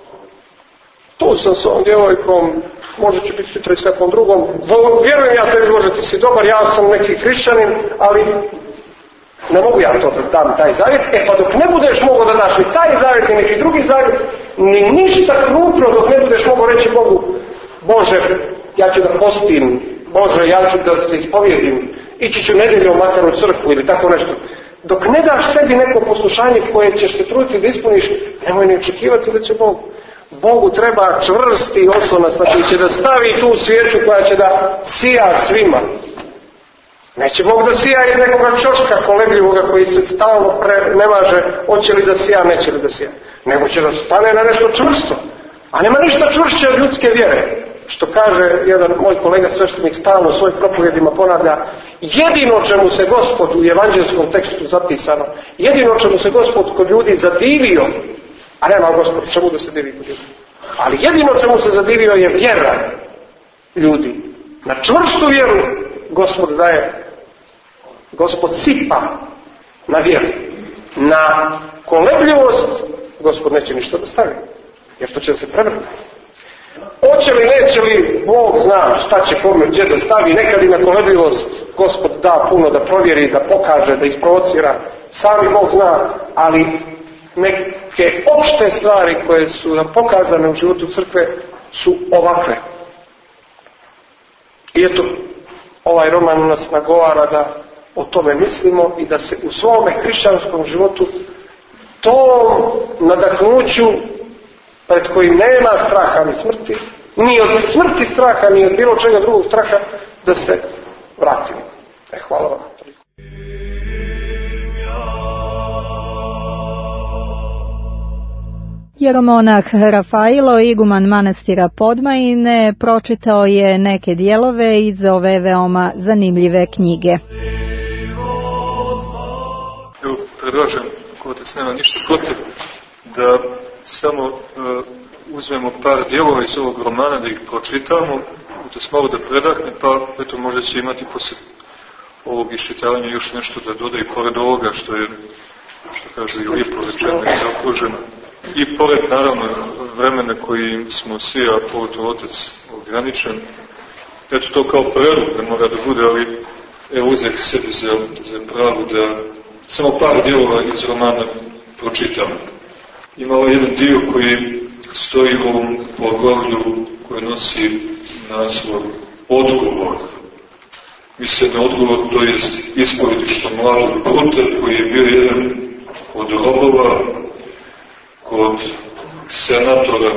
tu sam s ovom djevojkom, možda će biti sutra i s nekom drugom, vjerujem ja tebi Bože, ti si dobar, ja sam neki hrišćanin, ali ne mogu ja to da dam taj zavjet. Pa dok ne budeš mogao da daš ni taj zavjet ni neki drugi zavjet, ni ništa krupno dok ne budeš mogao reći Bogu, Bože, ja ću da postim, Bože, ja ću da se ispovjedim, ići ću nedjeljom makar u crkvu ili tako nešto. Dok ne daš sebi neko poslušanje koje ćeš se truditi da ispuniš, nemoj ne očekivati da će Bogu treba čvrsti oslonac, znači će da stavi tu svijeću koja će da sija svima. Neće Bog da sija iz nekoga čoška kolebljivoga koji se stalno ne važe, hoće li da sija, neće li da sija. Nego će da stane na nešto čvrsto. A nema ništa čvršće od ljudske vjere. Što kaže jedan moj kolega sveštenik stalno u svojim propovjedima ponavlja, jedino čemu se Gospod u evanđelskom tekstu zapisano, jedino čemu se Gospod kod ljudi zadivio, a nema Gospod čemu da se divi kod ljudi, ali jedino čemu se zadivio je vjera ljudi. Na čvrstu vjeru Gospod daje, Gospod sipa na vjeru. Na kolebljivost Gospod neće ništa da stavi, jer to će da se prevrti. Hoće li, neće li, Bog zna šta će kome gdje da stavi, nekad i na kolebljivost Gospod da puno da provjeri, da pokaže, da isprovocira, sami Bog zna, ali neke opšte stvari koje su nam pokazane u životu crkve su ovakve. I eto, ovaj roman nas nagovara da o tome mislimo i da se u svome hrišćanskom životu tom nadahnuću pred kojim nema straha ni smrti, ni od smrti straha, ni od bilo čega drugog straha, da se vratimo. Hvala vam. Jeromonah Rafailo, iguman manastira Podmajine, pročitao je neke dijelove iz ove veoma zanimljive knjige. Evo, predlažem, ako te nema ništa protiv, da samo uzmemo par dijelova iz ovog romana, da ih pročitamo, da se malo da predahne, pa eto možda će imati posle ovog iščitavanja još nešto da doda i pored ovoga što je, što kaže, i lijepo rečeno i zaokruženo. I pored, naravno, vremena koji smo svi, a pogotovo otac, ograničen. Eto to kao prerod ne mora da bude, ali evo uzek sebi za pravu da samo par dijelova iz romana pročitamo. Ima ovaj jedan dio koji stoji u ovom poglavlju koje nosi naslov Odgovor. Mislim na odgovor, to jest ispovedište mladog Bruta, koji je bio jedan od robova kod senatora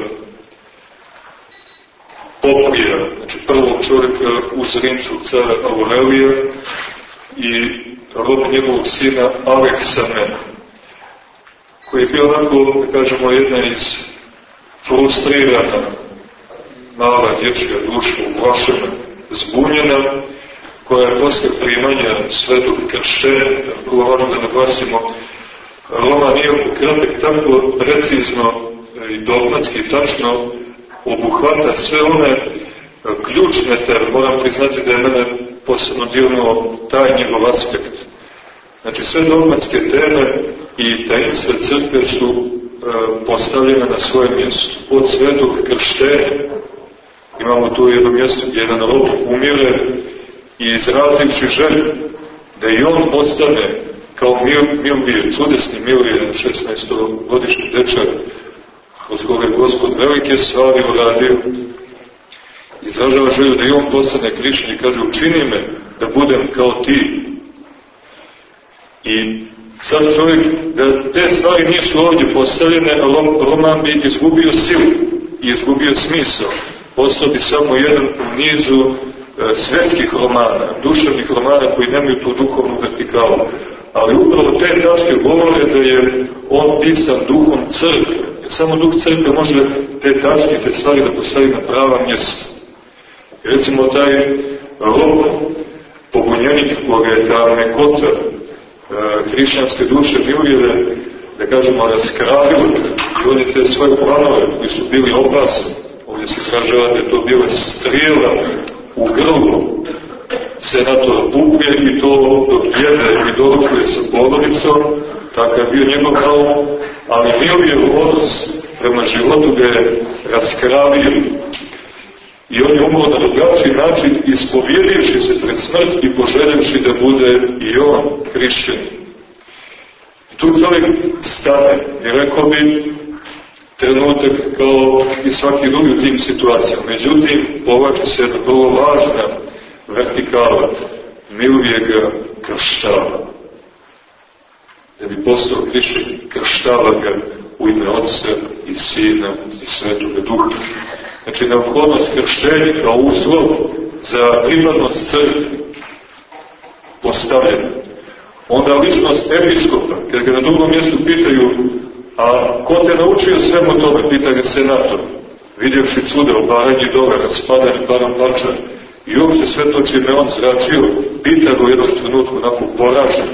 Poplija, znači prvog čovjeka uz Rimskog cara Aurelija, i rob njegovog sina Aleksandra, koji je bio onako, da kažemo, jedna iz frustrirana, mala dječja duša, uplašena, zbunjena, koja je posle primanja svetog krštenja, vrlo važno da naglasimo, roman iako kratak, tako precizno i dogmatski tačno obuhvata sve one ključne teme. Moram priznati da je mene posebno dirnuo taj njegov aspekt. Znači sve dogmatske teme i tajinstva crkve su postavljene na svoje mjesto. Od svetog krštenja imamo tu jedno mjesto gdje jedan rob umire i izrazivši želju da i on postane kao Milvije, čudesni Milvije, 16-godišnji dečak, kroz koga je Gospod velike stvari uradio, izražava želju da i on postane hrišćanin i kaže: učini me da budem kao ti. I sad čovjek, da te stvari nisu ovdje postavljene, roman bi izgubio silu i izgubio smisao. Postao bi samo jedan u nizu svetskih romana, duševnih romana koji nemaju tu duhovnu vertikalu. Ali upravo te tačke govore da je on pisan duhom crkve. Jer samo duh crkve može te tačke, te stvari da postavi na prava mjesta. Recimo taj rob, pobunjenik koga je ta mekota hrišćanske duše Milvije, da kažemo, raskralila, i on je te svoje planove koji su bili opasni, ovdje se izražava da je to bila strijela u grlo senatora Puplje, i to dok jede i doručuje sa porodicom, takav je bio njegov naum, ali Milvijev odnos prema životu ga je raskralio. I on je umro na drugačiji način, ispovjedivši se pred smrt i poželjevši da bude i on hrišćanin. Tu čovjek stane i rekao bi trenutak kao i svaki drugi u tim situacijama. Međutim, povlači se jedna vrlo važna vertikala. Milvije ga krštava. Da bi postao hrišćanin, krštava ga u ime Otca i Sina i Svetoga Duha. Znači, neophodnost krštenja kao uslov za pripadnost crkve postavljena. Onda ličnost episkopa, kad ga na drugom mjestu pitaju: a ko te naučio svemu tome, pita ga senator, vidjevši čude, obaranje dolara, spadanje parom parča, i uopšte sve to čime on zračio, pita ga u jednom trenutku onako poražen: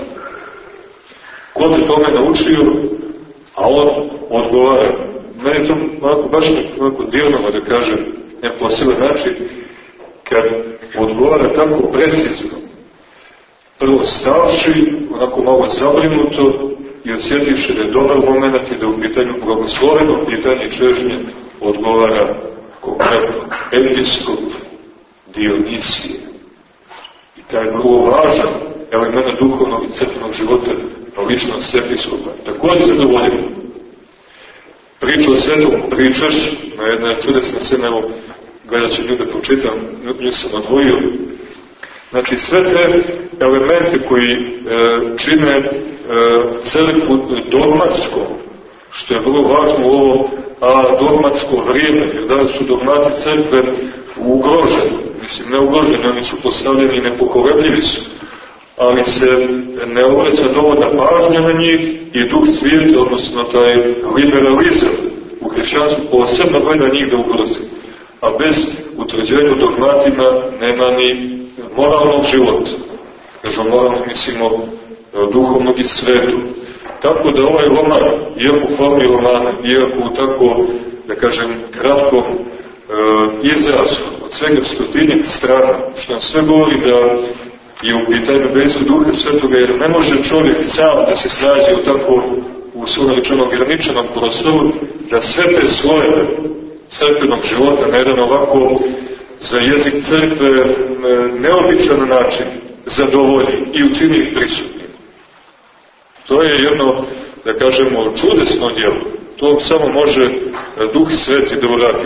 ko te tome naučio? A on odgovara. Meni je to baš onako dirnova, da kažem, ne poseban način, kad odgovara tako precizno. Prvo stavši, onako malo zabrinuto, i osjetivši da je dobar moment i da u pitanju blagosloveno pitanje čežnje odgovara konkretno episkop Dionisije. I taj vrlo važan element duhovnog i crkvenog života, ličnost episkopa, također zadovoljeno. Priča o svetom pričaš, na jedna čudesna scena, evo, gledat ću nju da pročitam, nju sam odvojio. Znači, sve te elemente koji čine crkvu dogmatskom, što je vrlo važno u ovo dogmatsko vrijeme, jer danas su dogmati crkve ugroženi, mislim, ne ugroženi, oni su postavljeni i nepokolebljivi su, ali se ne obraća dovoljna pažnja na njih i duh svijeta, odnosno taj liberalizam u hrišćanstvu posebno gleda njih da ugrozi. A bez utvrđenja dogmatima nema ni moralnog života. Kažem, moralno mislimo duhovnog i svetu. Tako da ovaj roman, iako u formi romana, iako u tako da kažem, kratkom izrazu, od svega 100 strana, što nam sve govori da je u pitanju bez Duha Svetoga, jer ne može čovjek sam da se snađe u tako u svom rečeno ograničenom prostoru, da sve te slojeve crkvenog života na jedan ovako za jezik crkve neobičan način zadovolji i učini ih prisutnim. To je jedno, da kažemo, čudesno djelo. To samo može Duh Sveti da uradi.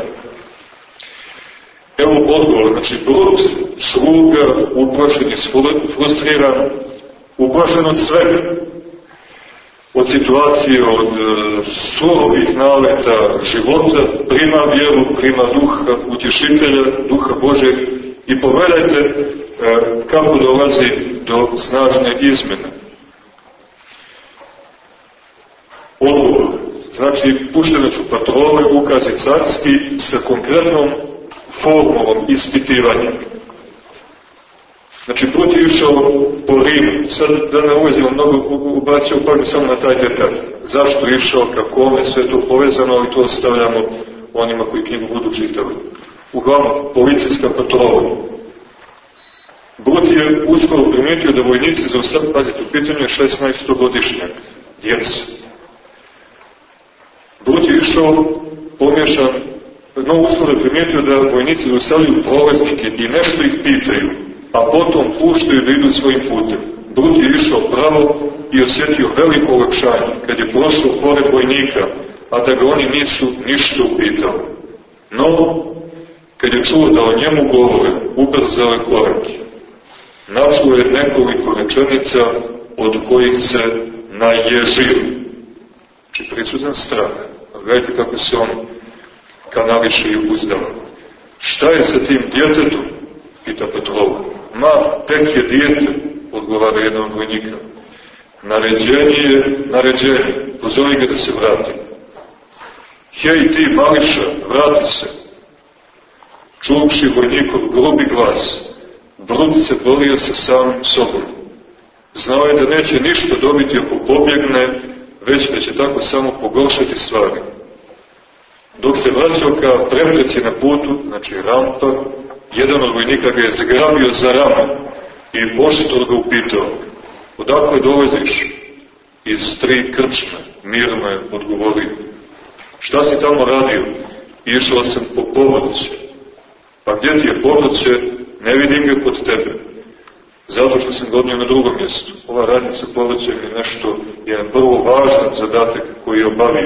Evo odgovor, znači brud, sluga, uplašen i frustriran, uplašen od svega, od situacije, od surovih naleta života, prima vjeru, prima Duha Utješitelja, Duha Božeg i pogledajte kako dolazi do snažne izmjene. Odgovor, znači puštene su patrole, ukazi carski sa konkretnom formulom ispitivanja. Znači, put je išao po Rimu. Sad da ne ulazimo mnogo, ubacio pažnju samo na taj detalj. Zašto je išao, kako je sve to povezano, ali to ostavljamo onima koji knjigu budu čitali. Uglavnom, policijska patrola. Brut je uskoro primijetio da vojnici zaustavljaju, pazite, u pitanju je 16-godišnjak, djeca. Brut je išao pomješan, no uskoro je primijetio da vojnici zaustavljaju prolaznike i nešto ih pitaju, a potom puštaju da idu svojim putem. Brut je išao pravo i osjetio veliko olakšanje kad je prošao pored vojnika, a da ga oni nisu ništa upitali. No, kad je čuo da o njemu govore, ubrzao je korake. Načuo je nekoliko rečenica od kojih se naježio. Znači, prisutan strah. Gledajte kako se on kanališe i uzdava. Šta je sa tim djetetom? Pita patrola. Ma, tek je dijete, odgovara jedan od vojnika. Naređenje je naređenje, pozovi ga da se vrati. Hej ti, mališa, vrati se. Čuvši vojnikov grubi glas, Brut se borio sa samim sobom. Znao je da neće ništa dobiti ako pobjegne, već da će tako samo pogoršati stvari. Dok se vraćao ka prepreci na putu, znači rampa, jedan od vojnika ga je zgrabio za ramen i oštro ga upitao: odakle dolaziš? Iz 3 krčme, mirno je odgovorio. Šta si tamo radio? Išao sam po povrće. Pa gdje ti je povrće? Ne vidim ga kod tebe. Zato što sam godnio na drugom mjestu. Ova radnja sa povrćem je nešto, jedan prvo važan zadatak koji je obavio.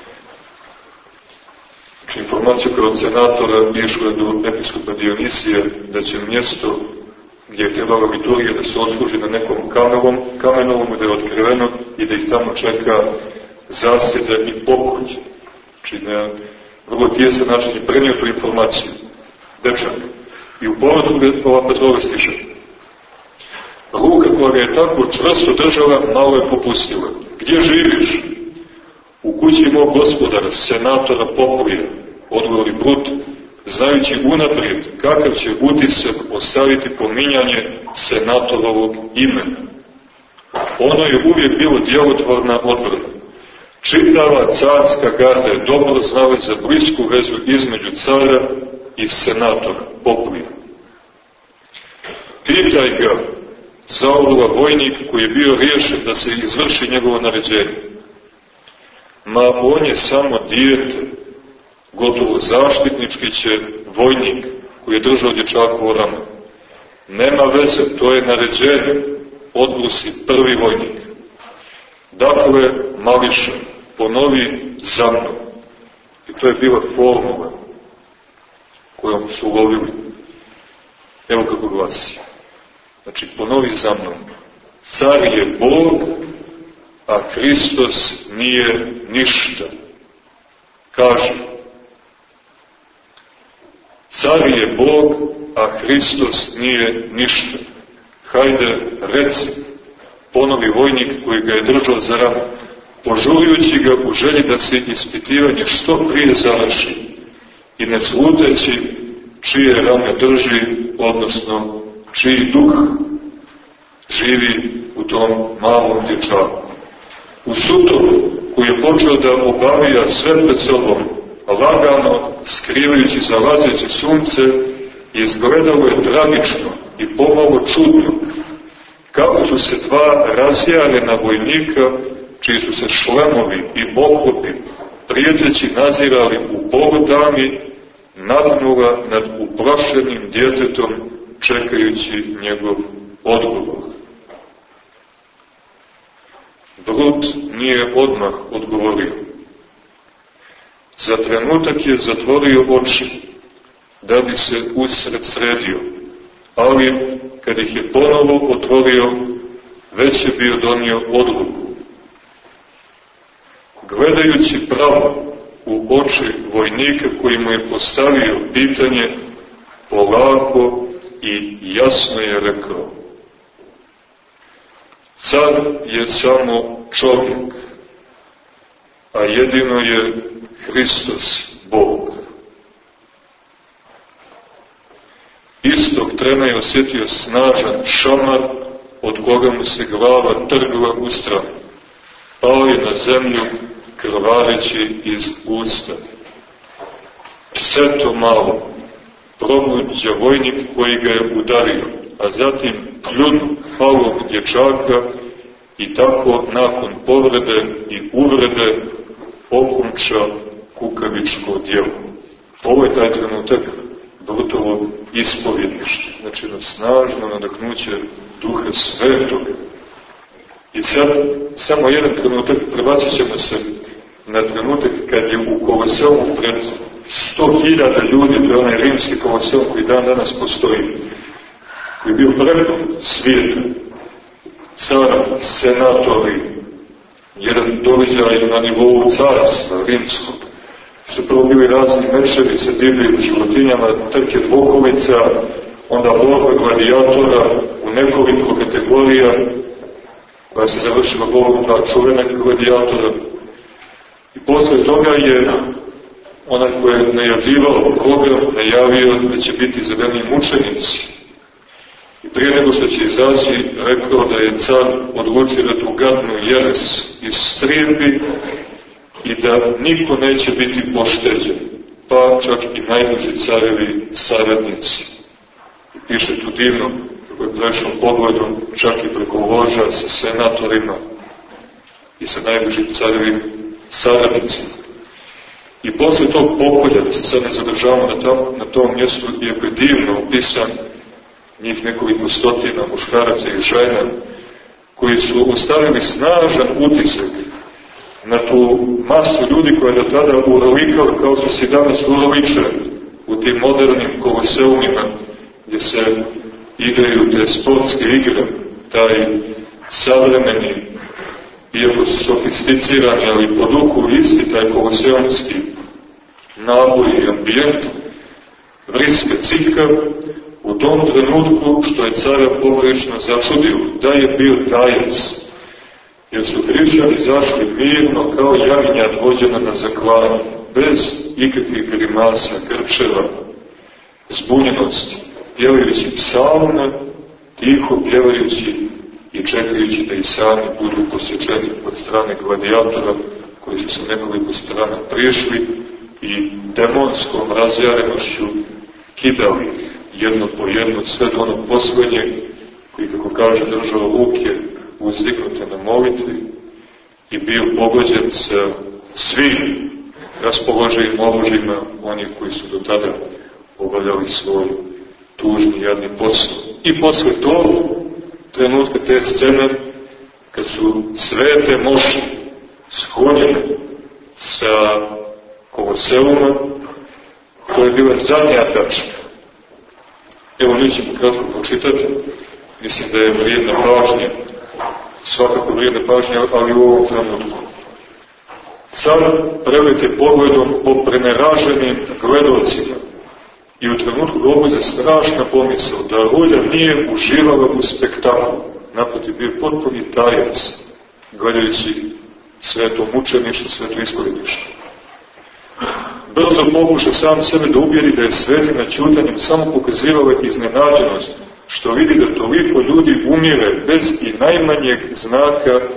Znači, informacija koja od senatora išla do episkopa Dionisija da će mjesto gdje je trebala liturgija da se odsluži na nekom kamenovom, da je otkriveno i da ih tamo čeka zasjeda i pokolj. Znači, na vrlo tijesan način je prenio tu informaciju. Dečak. I u povodu ova patrola stiže. Ruka koja ga je tako čvrsto držala, malo je popustila. Gdje živiš? U kući mog gospodara, senatora Populija, odgovori Brut, znajući unaprijed kakav će utisak ostaviti pominjanje senatorovog imena. Ono je uvijek bilo djelotvorna odbrana. Čitava carska garda je dobro znala za blisku vezu između cara i senatora Populija. Pitaj ga, zaorla vojnik koji je bio riješen da se izvrši njegovo naređenje. Ma on je samo dijete, gotovo zaštitnički će vojnik koji je držao dječakovo rame. Nema veze, to je naređenje, odbrusi prvi vojnik. Dakle, mališa, ponovi za mnom. I to je bila formula kojom su ulovili. Evo kako glasi. Znači, ponovi za mnom. Car je Bog, a Hristos nije ništa. Kaže. Car je Bog, a Hristos nije ništa. Hajde, reci, ponovi vojnik koji ga je držao za rame, požurujući ga u želji da se ispitivanje što prije završi i ne sluteći čije rame drži, odnosno čiji duh živi u tom malom dječaku. U sutoru, koji je počeo da obavija sve pred sobom, lagano, skrivajući zalazeće sunce, izgledalo je tragično i pomalo čudno, kako su se dva razjarena vojnika, čiji su se šlemovi i oklopi prijeteći nazirali u polutami, nagnula nad uplašenim djetetom, čekajući njegov odgovor. Brut nije odmah odgovorio. Za trenutak je zatvorio oči, da bi se usred sredio, ali kad ih je ponovo otvorio, već je bio donio odluku. Gledajući pravo u oči vojnika koji mu je postavio pitanje, polako i jasno je rekao: car je samo čovjek, a jedino je Hristos Bog. Istog trena je osjetio snažan šamar, od koga mu se glava trgla u stranu. Pao je na zemlju, krvareći iz usta. Pse to malo, probuđa vojnik koji ga je udario, a zatim pljunu palog dječaka i tako nakon povrede i uvrede okonča kukavičko djelo. Ovo je taj trenutak Brutovog ispovjedništva, znači na snažno nadahnuće Duha Svetog. I sad, samo jedan trenutak, prebacit ćemo se na trenutak kad je u Koloseumu pred 100.000 ljudi, to je onaj rimski Koloseum koji dan danas postoji, koji je bio prepun svijeta, cara, senatori, jedan doviđaj na nivou carstva rimskog. Su prvo bili razni mečevi sa divljim životinjama, trke dvokovica, onda borba gladijatora u nekoliko kategorija, koja se završila borbom na čuvene gladijatora. I posle toga je onaj koji je najavljivao program, najavio da će biti zadani mučenici. I prije nego što će izaći, rekao da je car odlučio da tu gadnu jeres istrijebi i da niko neće biti pošteđen, pa čak i najbliži carevi saradnici. I piše tu divno, kako je prešao pogledom, čak i preko loža sa senatorima i sa najbližim carevim saradnicima. I posle tog pokolja, da se sad ne zadržavamo na tom mjestu, je divno opisan njih nekoliko stotina muškaraca i žena, koji su ostavili snažan utisak na tu masu ljudi koja je do tada urlikala, kao što se danas urliče u tim modernim koloseumima, gdje se igraju te sportske igre, taj savremeni, iako su sofisticirani, ali po duhu isti, taj koloseumski naboj i ambijent, vriska cika, u tom trenutku, što je cara pogrešno začudio, da je bio tajac, jer su hrišćani zašli mirno kao jaginjad vođena na zaklanje, bez ikakvih grimasa, grčeva, zbunjenosti, pjevajući psalme, tiho pjevajući i čekajući da i sami budu posječeni od strane gladijatora, koji su sa nekoliko strana prišli i demonskom razjarenošću kidali jedno po jedno, sve do onog poslednjeg, koji, kako kaže, držao ruke uzdignute na molitvi i bio pogođen sa svim raspoloženim oružjima onih koji su do tada obavljali svoj tužni, jadni posao. I posle tog trenutka, te scene, kad su svete moši sklonjene sa Koloseuma, to je bila zadnja tačka. Evo, mi ćemo kratko pročitati, mislim da je vrijedna pažnja, svakako vrijedna pažnja, ali u ovom trenutku. Car prelete pogledom po preneraženim gledalcima i u trenutku ga obuze strašna pomisao da Rulja nije uživala u spektaklu, naprotiv bio potpuni tajac, gledajući sve to mučeništvo, sve to ispovjedništvo. Brzo pokuša sam sebe da uvjeri da je svetina ćutanjem samo pokazivala iznenađenost, što vidi da toliko ljudi umire bez i najmanjeg znaka, suprotstavljanja ili straha, bez vikanja ili psovki.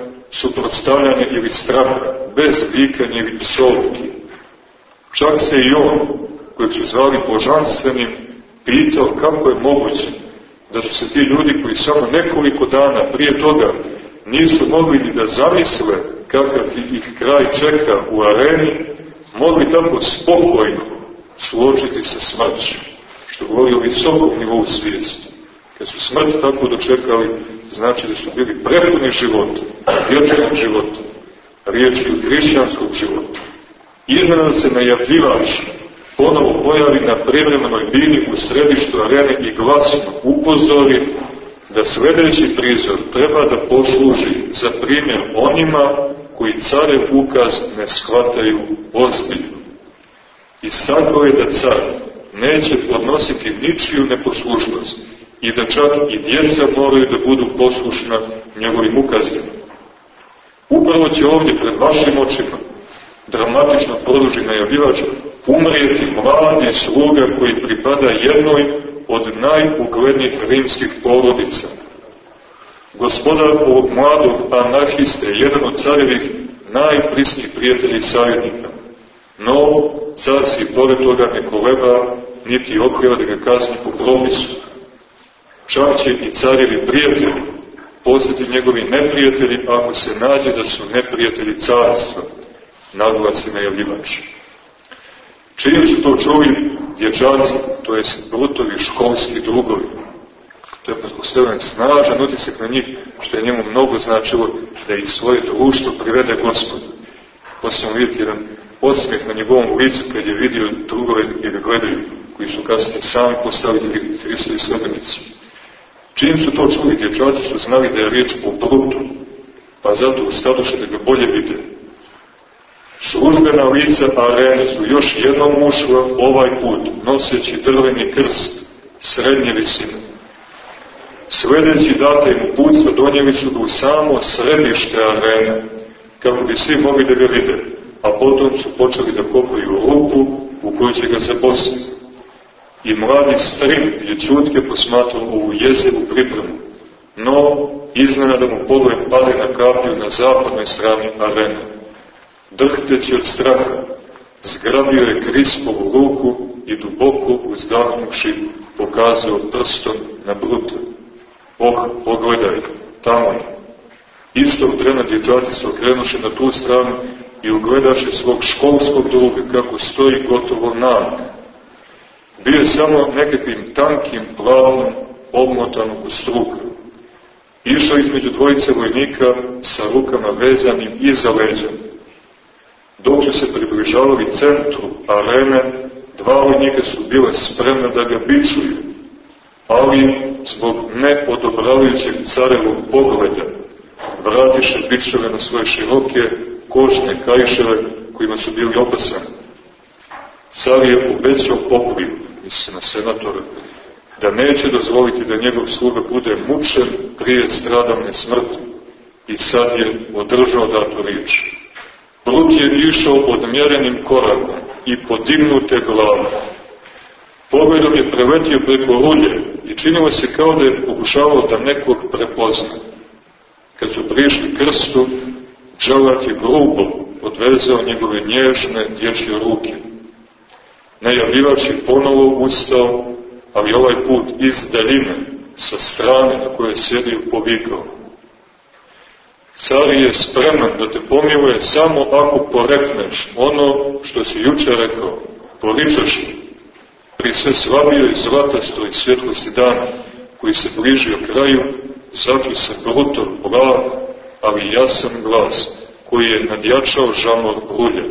Čak se i on, kojeg su zvali božanstvenim, pitao kako je moguće da su se ti ljudi koji samo nekoliko dana prije toga nisu mogli ni da zamisle kakav ih kraj čeka u areni, mogli tako spokojno suočiti sa smrću, što govori o visokom nivou svijesti. Kad su smrt tako dočekali, znači da su bili prepuni života, vječnog života, riječi od hrišćanskog života. Iznenada se najavljivač ponovo pojavi na privremenoj bini u središtu arene i glasno upozori da sljedeći prizor treba da posluži za primjer onima koji carev ukaz ne shvataju ozbiljno. Istakao je da car neće podnositi ničiju neposlušnost i da čak i djeca moraju da budu poslušna njegovim ukazima. Upravo će ovdje pred vašim očima, dramatično produži najavljivač, umrijeti mladi sluga koji pripada jednoj od najuglednijih rimskih porodica. Gospodar ovog mladog anarhiste je jedan od carevih najprisnijih prijatelja i savjetnika. No, car si pored toga ne koleba, niti okriva da ga kazni po propisu. Čak će i carevi prijatelji postati njegovi neprijatelji ako se nađe da su neprijatelji carstva, naglasi najavljivač. Čiji su to čuli dječaci, to je Brutovi školski drugovi. To je pretpostavljen snažan utisak na njih, što je njemu mnogo značilo da i svoje društvo privede Gospodu. Posljedno vidjeti jedan osmijeh na njegovom licu kad je vidio drugove i ga gledaju, koji su kasnije sami postali Hristovi sledbenici. Čim su to čuli, dječaci su znali da je riječ o Brutu, pa zato ustadoše da ga bolje vide. Službena lica arene su još jednom ušla ovaj put, noseći drveni krst srednje visine. Sljedeći date im uputstva donijeli su ga u samo središte arene, kako bi svi mogli da ga vide, a potom su počeli da kopaju rupu u kojoj će ga zaposliti. I mladi strim je čutke posmatrao ovu jezivu pripremu, no iznenada mu pogled pade na kaplju na zapadnoj strani arene. Drhteći od straha, zgrabio je Krispovu ruku i duboko uzdahnuvši pokazao prstom na Bruta. Pogledaj, tamo je. Istog trena dječaci se okrenuše na tu stranu i ugledaše svog školskog druga kako stoji gotovo nag. Bio je samo nekakvim tankim plavnom obmotan oko struka. Išao između dvojice vojnika sa rukama vezanim iza leđa. Dok su se približavali centru arene, dva vojnika su bile spremne da ga bičuju, ali zbog neodobravajućeg carevog pogleda vratiše bičeve na svoje široke kožne kaiševe kojima su bili opasani. Car je obećao popliju, misli na senatora, da neće dozvoliti da njegov sluga bude mučen prije stradavne smrti, i sad je održao datu riječ. Brut je išao odmjerenim korakom i podignute glave. Pogledom je preletio preko rulje i činilo se kao da je pokušavao da nekog prepozna. Kad su prišli krstu, dželat je grubo odvezao njegove nježne dječje ruke. Najavljivač je ponovo ustao, ali ovaj put iz daljine, sa strane na kojoj je sjedio, povikao: Car je spreman da te pomiluje samo ako porekneš ono što si juče rekao, poričeš li. Pri sve slabijoj zlatastoj svjetlosti dana, koji se bližio kraju, začu se Brutov blag, ali jasan glas, koji je nadjačao žamor rulja.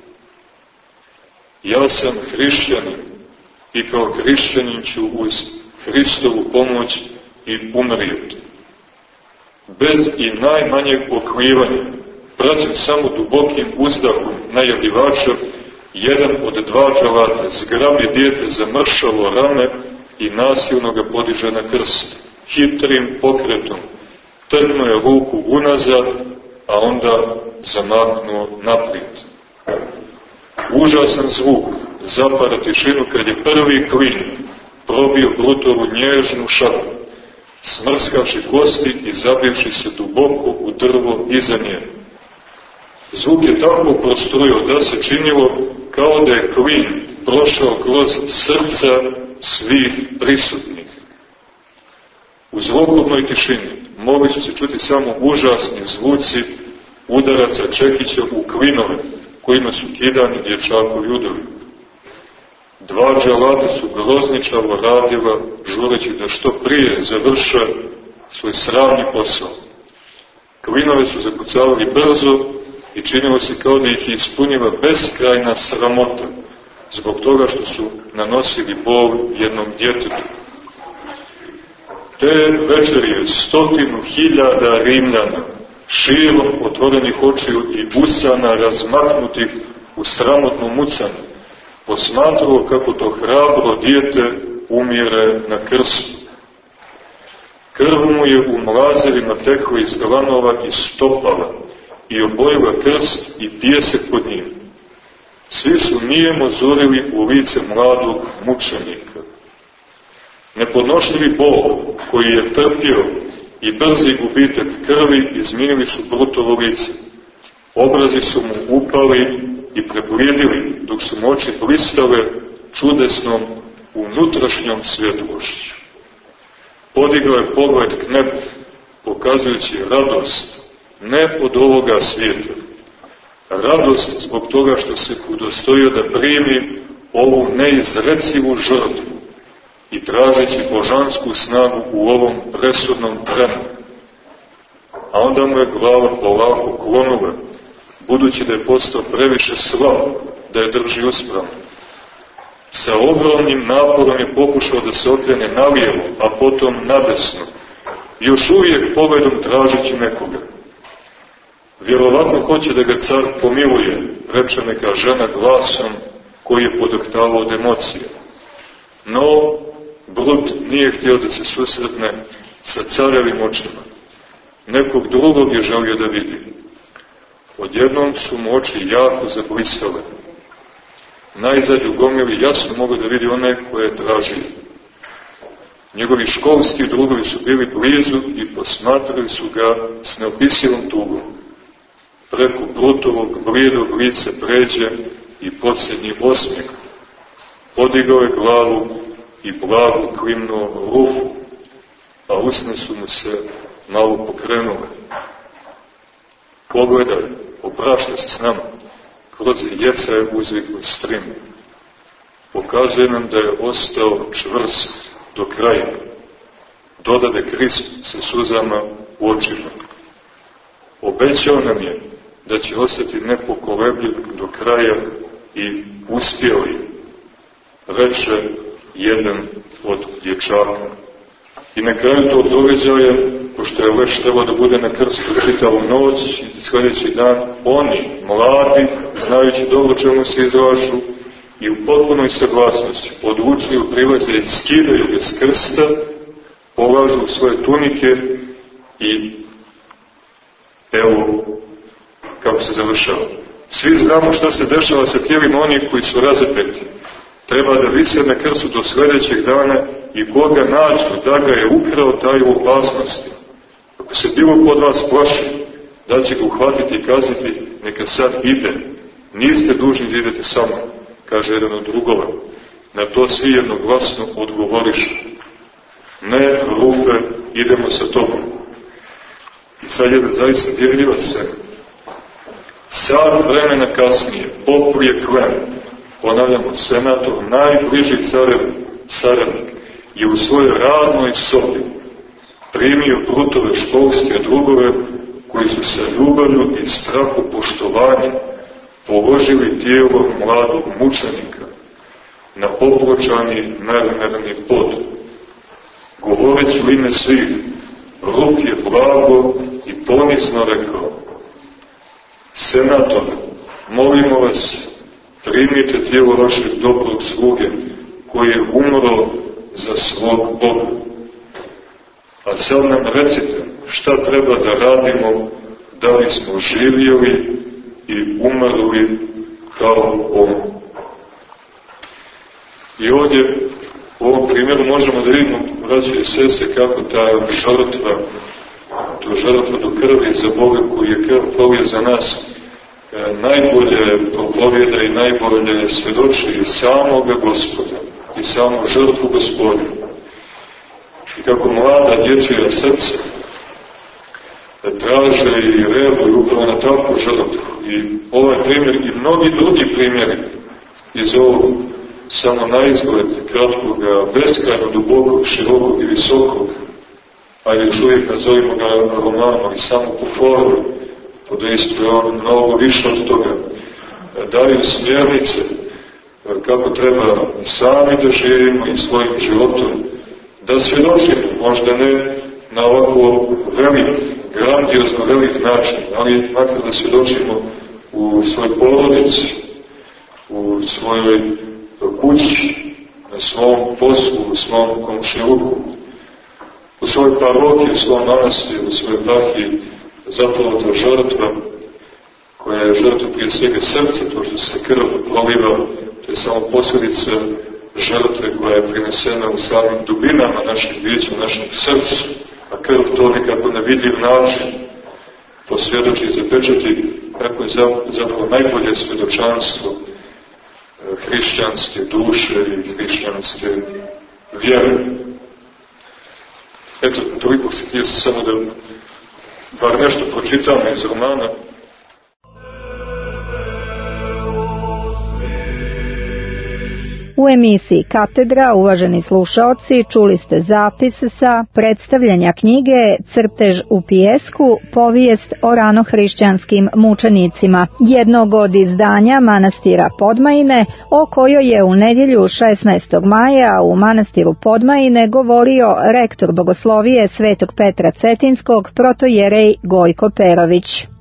Ja sam hrišćanin i kao hrišćanin ću uz Hristovu pomoć i umrijeti. Bez i najmanjeg oklivanja, praćen samo dubokim uzdahom najavljivača, jedan od dva dželata zgrabi dijete za mršavo rame i nasilno ga podiže na krst. Hitrim pokretom trgnuo je ruku unazad, a onda zamahnuo naprijed. Užasan zvuk zapara tišinu kad je prvi klin probio Brutovu nježnu šaku, smrskavši kosti i zabivši se duboko u drvo iza nje. Zvuk je tako prostrujio da se činilo kao da je klin prošao kroz srca svih prisutnih. U zlokobnoj tišini mogli su se čuti samo užasni zvuci udaraca čekića u klinove, kojima su kidani dječakovi udovi. Dva dželata su grozničavo radila, žureći da što prije završa svoj sravni posao. Klinove su zakucavali brzo i činilo se kao da ih ispunjiva beskrajna sramota, zbog toga što su nanosili bol jednom djetetu. Te večeri je 100.000 Rimljana, širom otvorenih očiju i usana razmaknutih u sramotnom mucanju, posmatralo kako to hrabro dijete umire na krstu. Krv mu je u mlazevima tekla iz dlanova i stopala i obojila krst i pijesak pod njim. Svi su nijemo zorili u lice mladog mučenika. Nepodnošljivi bol koji je trpio i brzi gubitak krvi izmijenili su Brutovo lice. Obrazi su mu upali i preblijedili, dok su mu oči blistale čudesnom unutrašnjom svjetlošću. Podigao je pogled k nebu, pokazujući radost, ne od ovoga svijeta. Radost zbog toga što se udostojio da primi ovu neizrecivu žrtvu i tražeći božansku snagu u ovom presudnom trenu. A onda mu je glava polako klonula, budući da je postao previše slab da je drži uspravno. Sa ogromnim naporom je pokušao da se okrene nalijevo, a potom nadesno, još uvijek pogledom tražeći nekoga. Vjerovatno hoće da ga car pomiluje, reče neka žena glasom koji je podrhtavao od emocije. No, Brut nije htio da se susretne sa carevim očima. Nekog drugog je želio da vidi. Odjednom su mu oči jako zablistale. Najzad u gomili jasno mogu da vidi one koje je tražio. Njegovi školski drugovi su bili blizu i posmatrali su ga s neopisivom tugom. Preko Brutovog blijedog lice pređe i posljednji osmijeh. Podigao je glavu i blago klimnuo rufu, a usne su mu se malo pokrenule. Pogledaj, oprašta se s nama. Kroz jeca je uzvikli strim. Pokazuje nam da je ostao čvrst do kraja. Dodade Krist sa suzama u očima. Obećao nam je da će ostati nepokolebljiv do kraja i uspjeli, reče jedan od dječaka. I na kraju tog događaja, pošto je već trebao da bude na krstu čitavu noć i sljedeći dan, oni, mladi, znajući dobro čemu se izlažu i u potpunoj saglasnosti, odlučili u prilaze i skidaju ga s krsta, polažu svoje tunike i evo kako se završava. Svi znamo šta se dešava sa tijelima onih koji su razapeti. Treba da vise na krstu do sljedećeg dana i koga nađu da ga je ukrao taj u opasnosti. Ako se bilo ko od vas plaši, da će ga uhvatiti i kazati, neka sad ide. Niste dužni da idete samo, kaže jedan od drugova. Na to svi jednoglasno odgovorišu. Ne, Rufe, idemo sa tobom. I sad je da zaista dirljiva scena. Sat vremena kasnije, poplije Klen, ponavljamo, senator, najbliži carev saradnik, je u svojoj radnoj sobi primio Brutove školske drugove koji su sa ljubavlju i strahopoštovanjem položili tijelo mladog mučenika na popločani mermerni pod. Govoreći u ime svih, Ruk je blago i ponizno rekao: Senator, molimo vas, primite tijelo vašeg dobrog sluge, koji je umro za svog Boga. A sad nam recite, šta treba da radimo, da li smo živjeli i umrli kao on. I ovdje, u ovom primjeru, možemo da vidimo, braće i sestre, kako ta žrtva, to žrtva do krvi za Boga, koji je krv prolio za nas, najbolje propovjeda i najbolje svjedoči samoga Gospoda i samu žrtvu Gospodinu. I kako mlada dječja srca traže i reaguju upravo na takvu žrtvu. I ovaj primjer i mnogi drugi primjeri iz ovog samo na izgled kratkoga, beskrajno dubokog, širokog i visokog, a još uvijek nazovimo ga romanom i samo po formi, po dejstvu je on mnogo više od toga, daju smjernice kako treba sami da živimo i svojim životom, da svjedočimo, možda ne na ovako velik, grandiozno velik način, ali makar da svjedočimo u svojoj porodici, u svojoj kući, na svom poslu, u svom komšiluku, u svojoj parohiji, u svom manastiru, u svojoj eparhiji, zapravo ta žrtva, koja je žrtva prije svega srca, to što se krv proliva, to je samo posljedica žrtve koja je prinesena u samim dubinama naših bića, u našem srcu, a krv to nekako na vidljiv način posvjedoči i zapečati, kako je zapravo najbolje svjedočanstvo hrišćanske duše i hrišćanske vjere. Eto, toliko se htio samo da bar nešto pročitamo iz romana. U emisiji Katedra, uvaženi slušaoci, čuli ste zapis sa predstavljanja knjige Crtež u pijesku, povijest o ranohrišćanskim mučenicima, jednog od izdanja manastira Podmajine, o kojoj je u nedjelju 16. maja u manastiru Podmajine govorio rektor bogoslovije Svetog Petra Cetinskog, protojerej Gojko Perović.